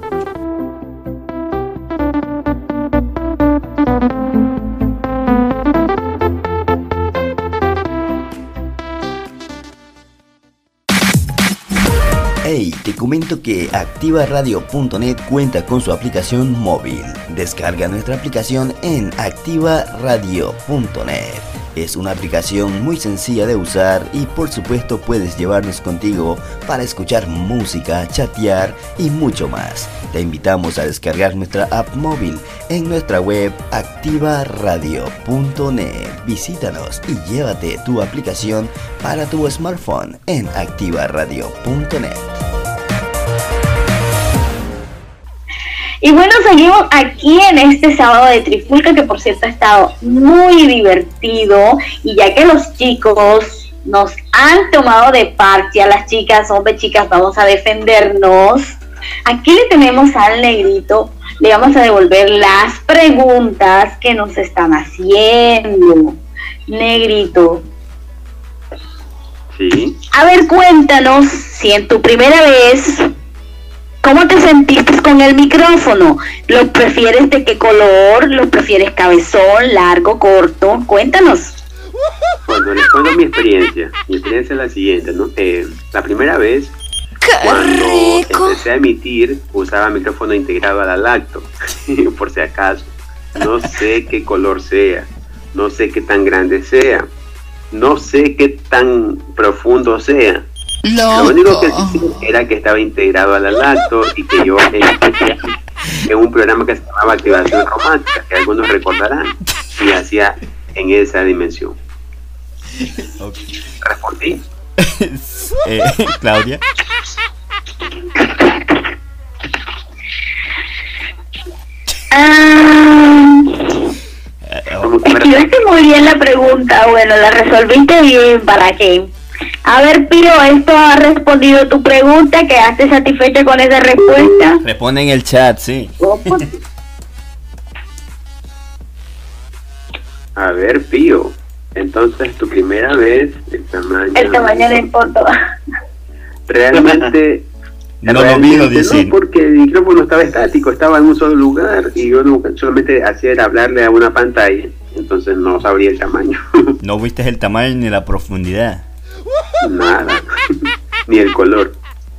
Hey, te comento que activa radio punto net cuenta con su aplicación móvil. Descarga nuestra aplicación en activa radio punto net. Es una aplicación muy sencilla de usar y por supuesto puedes llevarnos contigo para escuchar música, chatear y mucho más. Te invitamos a descargar nuestra app móvil en nuestra web activa radio punto net. Visítanos y llévate tu aplicación para tu smartphone en activa radio punto net. Y bueno, seguimos aquí en este sábado de Trifulca, que por cierto ha estado muy divertido. Y ya que los chicos nos han tomado de parte, a las chicas, hombre, chicas, vamos a defendernos. Aquí le tenemos al negrito, le vamos a devolver las preguntas que nos están haciendo. Negrito. Sí. A ver, cuéntanos si en tu primera vez, ¿cómo te sentiste con el micrófono? ¿Lo prefieres de qué color? ¿Lo prefieres cabezón, largo, corto? Cuéntanos. Bueno, les cuento mi experiencia. Mi experiencia es la siguiente, ¿no? Eh, la primera vez, cuando empecé a emitir, usaba micrófono integrado a la lacto, por si acaso. No sé qué color sea, no sé qué tan grande sea, no sé qué tan profundo sea. Lo único que sí era que estaba integrado a la lacto y que yo emitía en un programa que se llamaba Activación Romántica, que algunos recordarán, y hacía en esa dimensión. Okay. ¿Respondí? eh, Claudia. Ah, escribiste muy bien la pregunta, bueno, la resolviste bien, ¿para qué? A ver, Pío, ¿esto ha respondido tu pregunta? ¿Quedaste satisfecha con esa respuesta? Responde en el chat, sí. A ver, Pío, entonces tu primera vez, el tamaño... El tamaño no importa. Realmente... No lo vi, lo dice. No, porque el micrófono estaba estático, estaba en un solo lugar y yo no, solamente hacía era hablarle a una pantalla, entonces no sabría el tamaño. No viste el tamaño ni la profundidad. Nada, ni el color.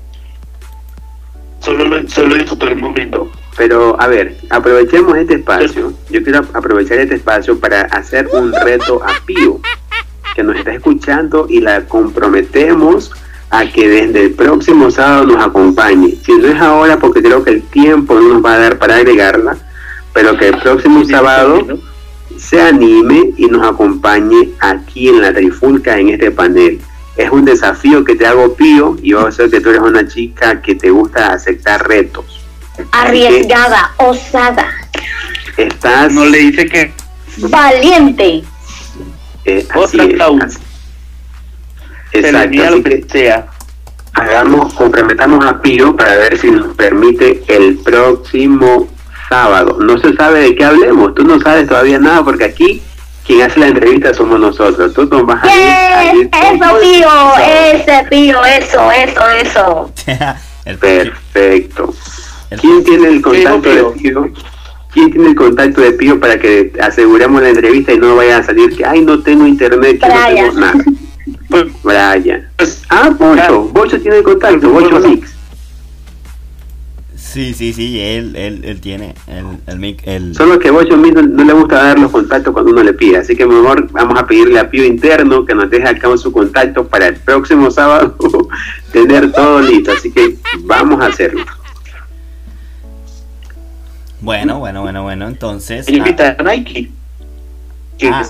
Solo lo, solo disfrutó el momento. Pero, a ver, aprovechemos este espacio. Yo quiero aprovechar este espacio para hacer un reto a Pío, que nos está escuchando, y la comprometemos a que desde el próximo sábado nos acompañe. Si no es ahora, porque creo que el tiempo no nos va a dar para agregarla, pero que el próximo sábado se anime y nos acompañe aquí en la Trifulca en este panel. Es un desafío que te hago, Pío, y yo sé que tú eres una chica que te gusta aceptar retos. Arriesgada, osada. Estás... No le dice que... Valiente. Eh, así Otra es, Clau. así. Exacto, Mira así lo que que sea. hagamos, comprometamos a Pío para ver si nos permite el próximo sábado. No se sabe de qué hablemos, tú no sabes todavía nada, porque aquí quien hace la entrevista somos nosotros. Tú nos vas a ir, a ir Eso, Pío, ese Pío, eso, eso, eso. El Perfecto. ¿Quién tiene el contacto de Pío? ¿Quién tiene el contacto de Pío para que aseguremos la entrevista y no vaya a salir que, ay, no tengo internet, que no tengo nada? Brian. Ah, Bocho. Bocho tiene el contacto, Bocho Mix. Sí, sí, sí, él, él, él tiene el, el mic, el... Solo que Bocho Mix no, no le gusta dar los contactos cuando uno le pide, así que mejor vamos a pedirle a Pío interno que nos deje acá en su contacto para el próximo sábado tener todo listo, así que vamos a hacerlo. Bueno, bueno, bueno, bueno, entonces... Invita a Nike. Ah.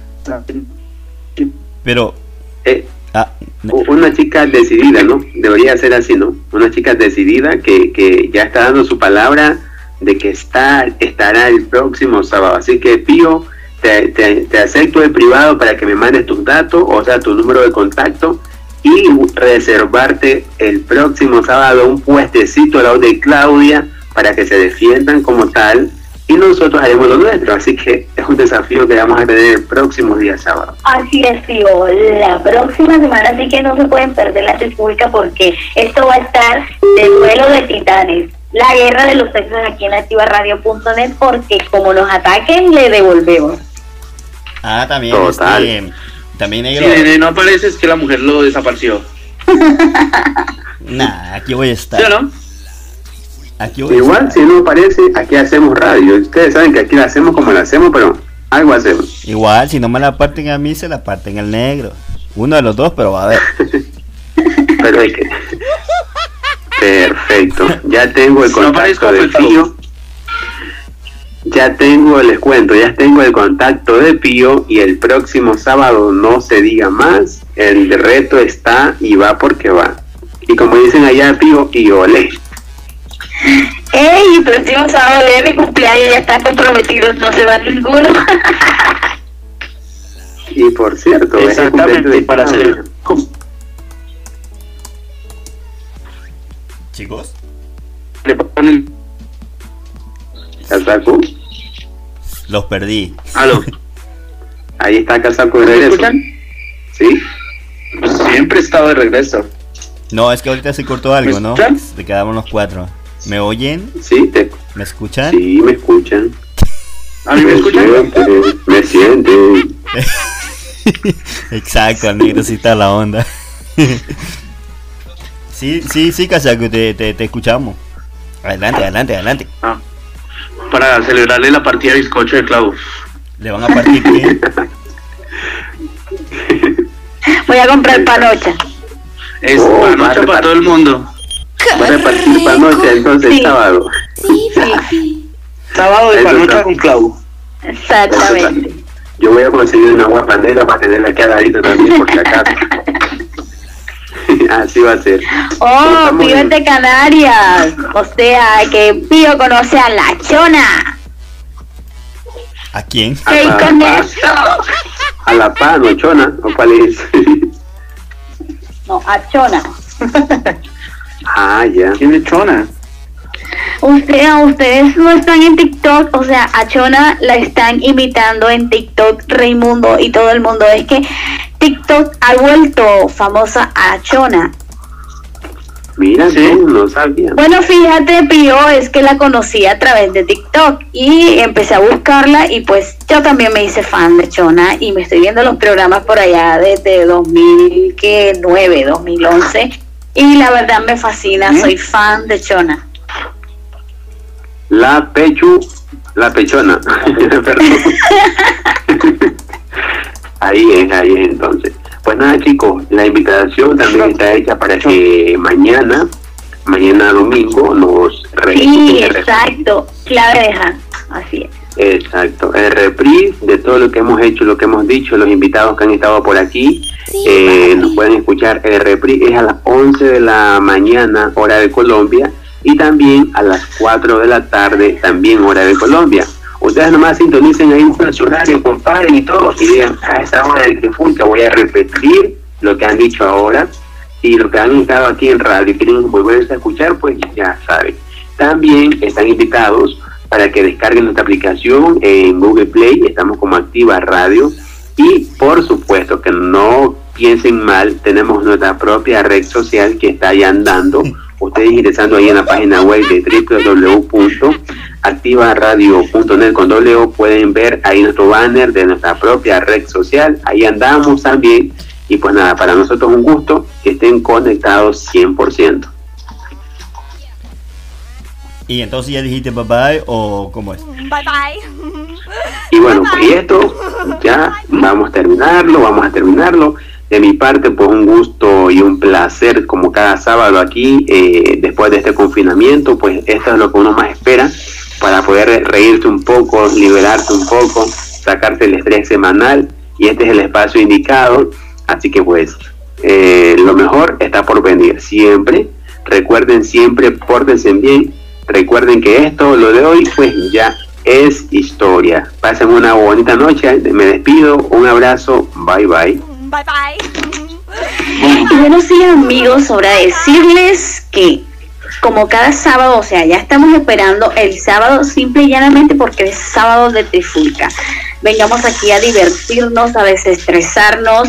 Pero... Eh, ah, una chica decidida, ¿no? Debería ser así, ¿no? Una chica decidida que, que ya está dando su palabra de que está, estará el próximo sábado. Así que, Pío, te, te, te acepto el privado para que me mandes tus datos, o sea, tu número de contacto, y reservarte el próximo sábado un puestecito al lado de Claudia para que se defiendan como tal, y nosotros haremos lo nuestro. Así que es un desafío que vamos a tener el próximo día sábado. Así es, Pío, la próxima semana, así que no se pueden perder la Trifulca, porque esto va a estar de duelo de titanes, la guerra de los sexos aquí en activa radio punto net, porque como nos ataquen, le devolvemos. Ah, también, Total. este, también negro. Si no aparece, es que la mujer lo desapareció. Nah, aquí voy a estar. ¿Sí o no? Aquí voy Igual, a estar. si no parece, aquí hacemos radio. Ustedes saben que aquí la hacemos como la hacemos, pero algo hacemos. Igual, si no me la parten a mí, se la parten al negro. Uno de los dos, pero va a ver. Pero hay que... Perfecto. Ya tengo el Si no contacto aparezco, de pues, Pío. Ya tengo, les cuento, ya tengo el contacto de Pío, y el próximo sábado no se diga más. El reto está y va porque va. Y como dicen allá, Pío, y olé. Ey, el próximo sábado es mi cumpleaños, ya están comprometidos, no se va ninguno. Y por cierto, es el cumpleaños de para Claudia. hacer... Chicos. con el... ¿Casaco? Los perdí. Aló. Ahí está Casaco de ¿Me regreso. escuchan? ¿Sí? Pues siempre he estado de regreso. No, es que ahorita se cortó algo, ¿no? escuchan? Se quedaron los cuatro. ¿Me oyen? Sí, te... ¿Me escuchan? sí, me escuchan. ¿A mí me escuchan? sienten, me sienten. Exacto, al negro sí está la onda. Sí, sí, sí, Casaco, te, te, te escuchamos. Adelante, adelante, adelante. Ah, para celebrarle la partida de bizcocho de Clau. ¿Le van a partir qué? Voy a comprar panocha. Es Oh, panocha madre, para todo el mundo. Va a repartir panocha entonces Sí. el sábado. Sábado de Eso panocha está. con Clau. Exactamente. Yo voy a conseguir una guapandera para tenerla aquí al ladito también por si acaso. Así va a ser. Oh, Estamos Pío en- es de Canarias. O sea, que Pío conoce a la Chona. ¿A quién? A ¿Qué la con Paz. eso? A la paz, ¿no, Chona? ¿O cuál es? No, a Chona. Ah, ya. ¿Quién es Chona? Usted, ustedes no están en TikTok, o sea, a Chona la están imitando en TikTok, Raimundo y todo el mundo. Es que TikTok ha vuelto famosa a Chona. Mira, ¿Sí? tú no sabía. Bueno, fíjate, Pío, es que la conocí a través de TikTok y empecé a buscarla y pues yo también me hice fan de Chona y me estoy viendo los programas por allá desde dos mil nueve, dos mil once y la verdad me fascina, ¿Eh? soy fan de Chona. La Pechu, la Pechona. Perdón. Ahí es, ahí es entonces. Pues nada, chicos, la invitación también está hecha para que mañana, mañana domingo, nos Sí, re- exacto, clave deja, así es. Exacto, el reprise de todo lo que hemos hecho, lo que hemos dicho, los invitados que han estado por aquí, eh, nos pueden escuchar. El reprise es a las once de la mañana, hora de Colombia, y también a las cuatro de la tarde, también hora de Colombia. Ustedes nomás sintonicen ahí un su horario, comparen y todo, y digan, a esta hora de Trifulca voy a repetir lo que han dicho ahora, y lo que han estado aquí en radio y quieren volverse a escuchar, pues ya saben. También están invitados para que descarguen nuestra aplicación en Google Play, estamos como Activa Radio, y por supuesto que no piensen mal, tenemos nuestra propia red social que está ahí andando. Ustedes ingresando ahí en la página web de doble u doble u doble u punto activa radio punto net con doble O pueden ver ahí nuestro banner de nuestra propia red social, ahí andamos también, y pues nada, para nosotros un gusto que estén conectados cien por ciento. ¿Y entonces ya dijiste bye bye o cómo es? Bye bye. Y bueno, y esto ya vamos a terminarlo, vamos a terminarlo. De mi parte, pues un gusto y un placer como cada sábado aquí, eh, después de este confinamiento, pues esto es lo que uno más espera para poder reírse un poco, liberarse un poco, sacarse el estrés semanal, y este es el espacio indicado, así que pues eh, lo mejor está por venir siempre. Recuerden siempre, pórtense bien, recuerden que esto, lo de hoy, pues ya es historia. Pasen una bonita noche, me despido, un abrazo, bye bye. Bye bye. Y bueno, sí, amigos, sobra decirles que como cada sábado, o sea, ya estamos esperando el sábado simple y llanamente porque es sábado de Trifulca. Vengamos aquí a divertirnos, a desestresarnos,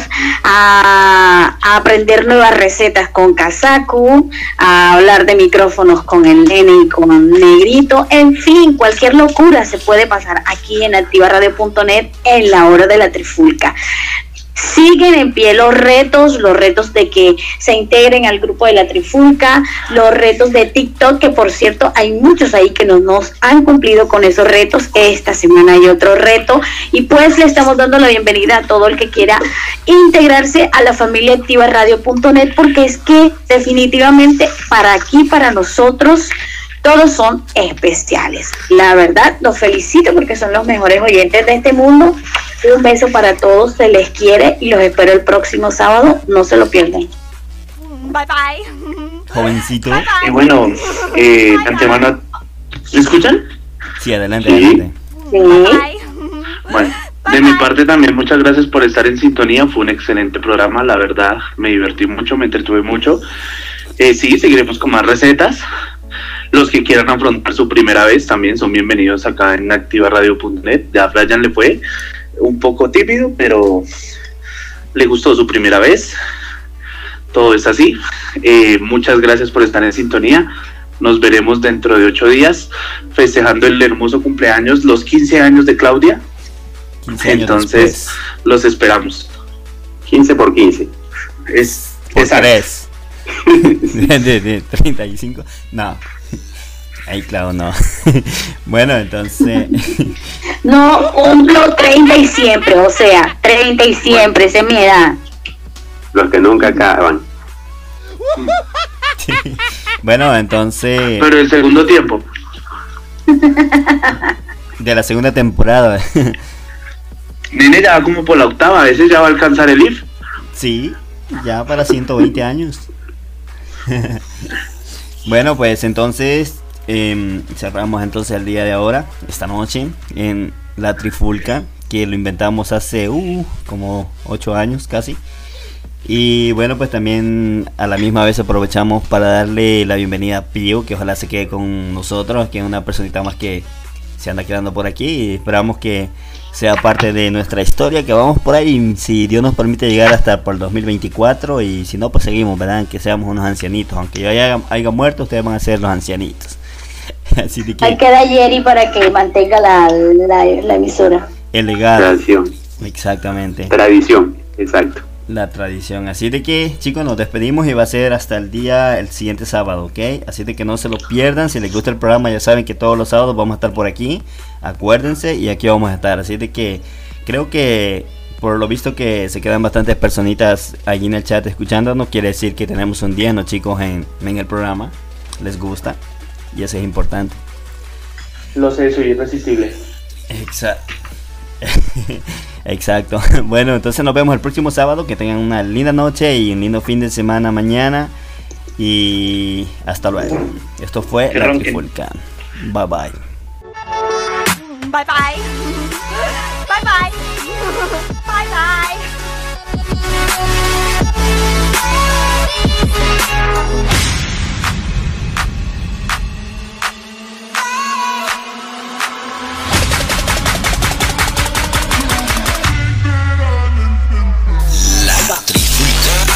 a, a aprender nuevas recetas con Casacu, a hablar de micrófonos con el nene y con Negrito, en fin, cualquier locura se puede pasar aquí en activa radio punto net en la hora de la Trifulca. Siguen en pie los retos, los retos de que se integren al grupo de la Trifulca, los retos de TikTok, que por cierto hay muchos ahí que no nos han cumplido con esos retos. Esta semana hay otro reto y pues le estamos dando la bienvenida a todo el que quiera integrarse a la familia activa radio punto net, porque es que definitivamente para aquí, para nosotros, todos son especiales. La verdad, los felicito porque son los mejores oyentes de este mundo. Un beso para todos, se les quiere y los espero el próximo sábado, no se lo pierdan. Bye bye. Jovencito. Y bueno, eh, de antemano, ¿me escuchan? Sí, adelante, Sí. adelante. Sí. Bueno, de mi parte también muchas gracias por estar en sintonía, fue un excelente programa, la verdad, me divertí mucho, me entretuve mucho. Eh, sí, seguiremos con más recetas. Los que quieran afrontar su primera vez también son bienvenidos acá en activa radio punto net. Ya a Brian le fue un poco tímido, pero le gustó su primera vez. Todo es así. Eh, muchas gracias por estar en sintonía. Nos veremos dentro de ocho días festejando el hermoso cumpleaños, los quince años de Claudia. quince años Entonces, después. los esperamos. quince por quince. Es, Por exacto. tres. de, de, de treinta y cinco. No. Ahí, claro, no. Bueno, entonces. No, cumplo treinta y siempre, o sea, treinta y siempre, esa es mi edad. Los que nunca acaban. Sí. Bueno, entonces. Pero el segundo tiempo. De la segunda temporada. Nene ya va como por la octava, a veces ya va a alcanzar el I F. Sí, ya para ciento veinte años. Bueno, pues entonces eh, cerramos entonces el día de ahora, esta noche, en la Trifulca, que lo inventamos hace uh, como ocho años casi. Y bueno, pues también a la misma vez aprovechamos para darle la bienvenida a Pío, que ojalá se quede con nosotros, que es una personita más que se anda quedando por aquí, y esperamos que sea parte de nuestra historia, que vamos por ahí, si Dios nos permite llegar hasta por el dos mil veinticuatro, y si no, pues seguimos, ¿verdad? Que seamos unos ancianitos, aunque yo haya, haya muerto, ustedes van a ser los ancianitos. Así de que Hay que dar Jerry para que mantenga la, la, la emisora. el legado, Tradición. exactamente, Tradición, exacto. la tradición. Así de que, chicos, nos despedimos y va a ser hasta el día, el siguiente sábado, ¿ok? Así de que no se lo pierdan. Si les gusta el programa, ya saben que todos los sábados vamos a estar por aquí. Acuérdense, y aquí vamos a estar. Así de que creo que por lo visto que se quedan bastantes personitas allí en el chat escuchándonos, quiere decir que tenemos un día, ¿no, chicos? En, en el programa. Les gusta. Y eso es importante. Lo sé, soy irresistible. Exacto. Exacto. Bueno, entonces nos vemos el próximo sábado. Que tengan una linda noche y un lindo fin de semana mañana. Y hasta luego. Esto fue Que La ronquen. Trifulca. Bye bye. Bye bye. Bye bye. Bye bye. La Trifulca.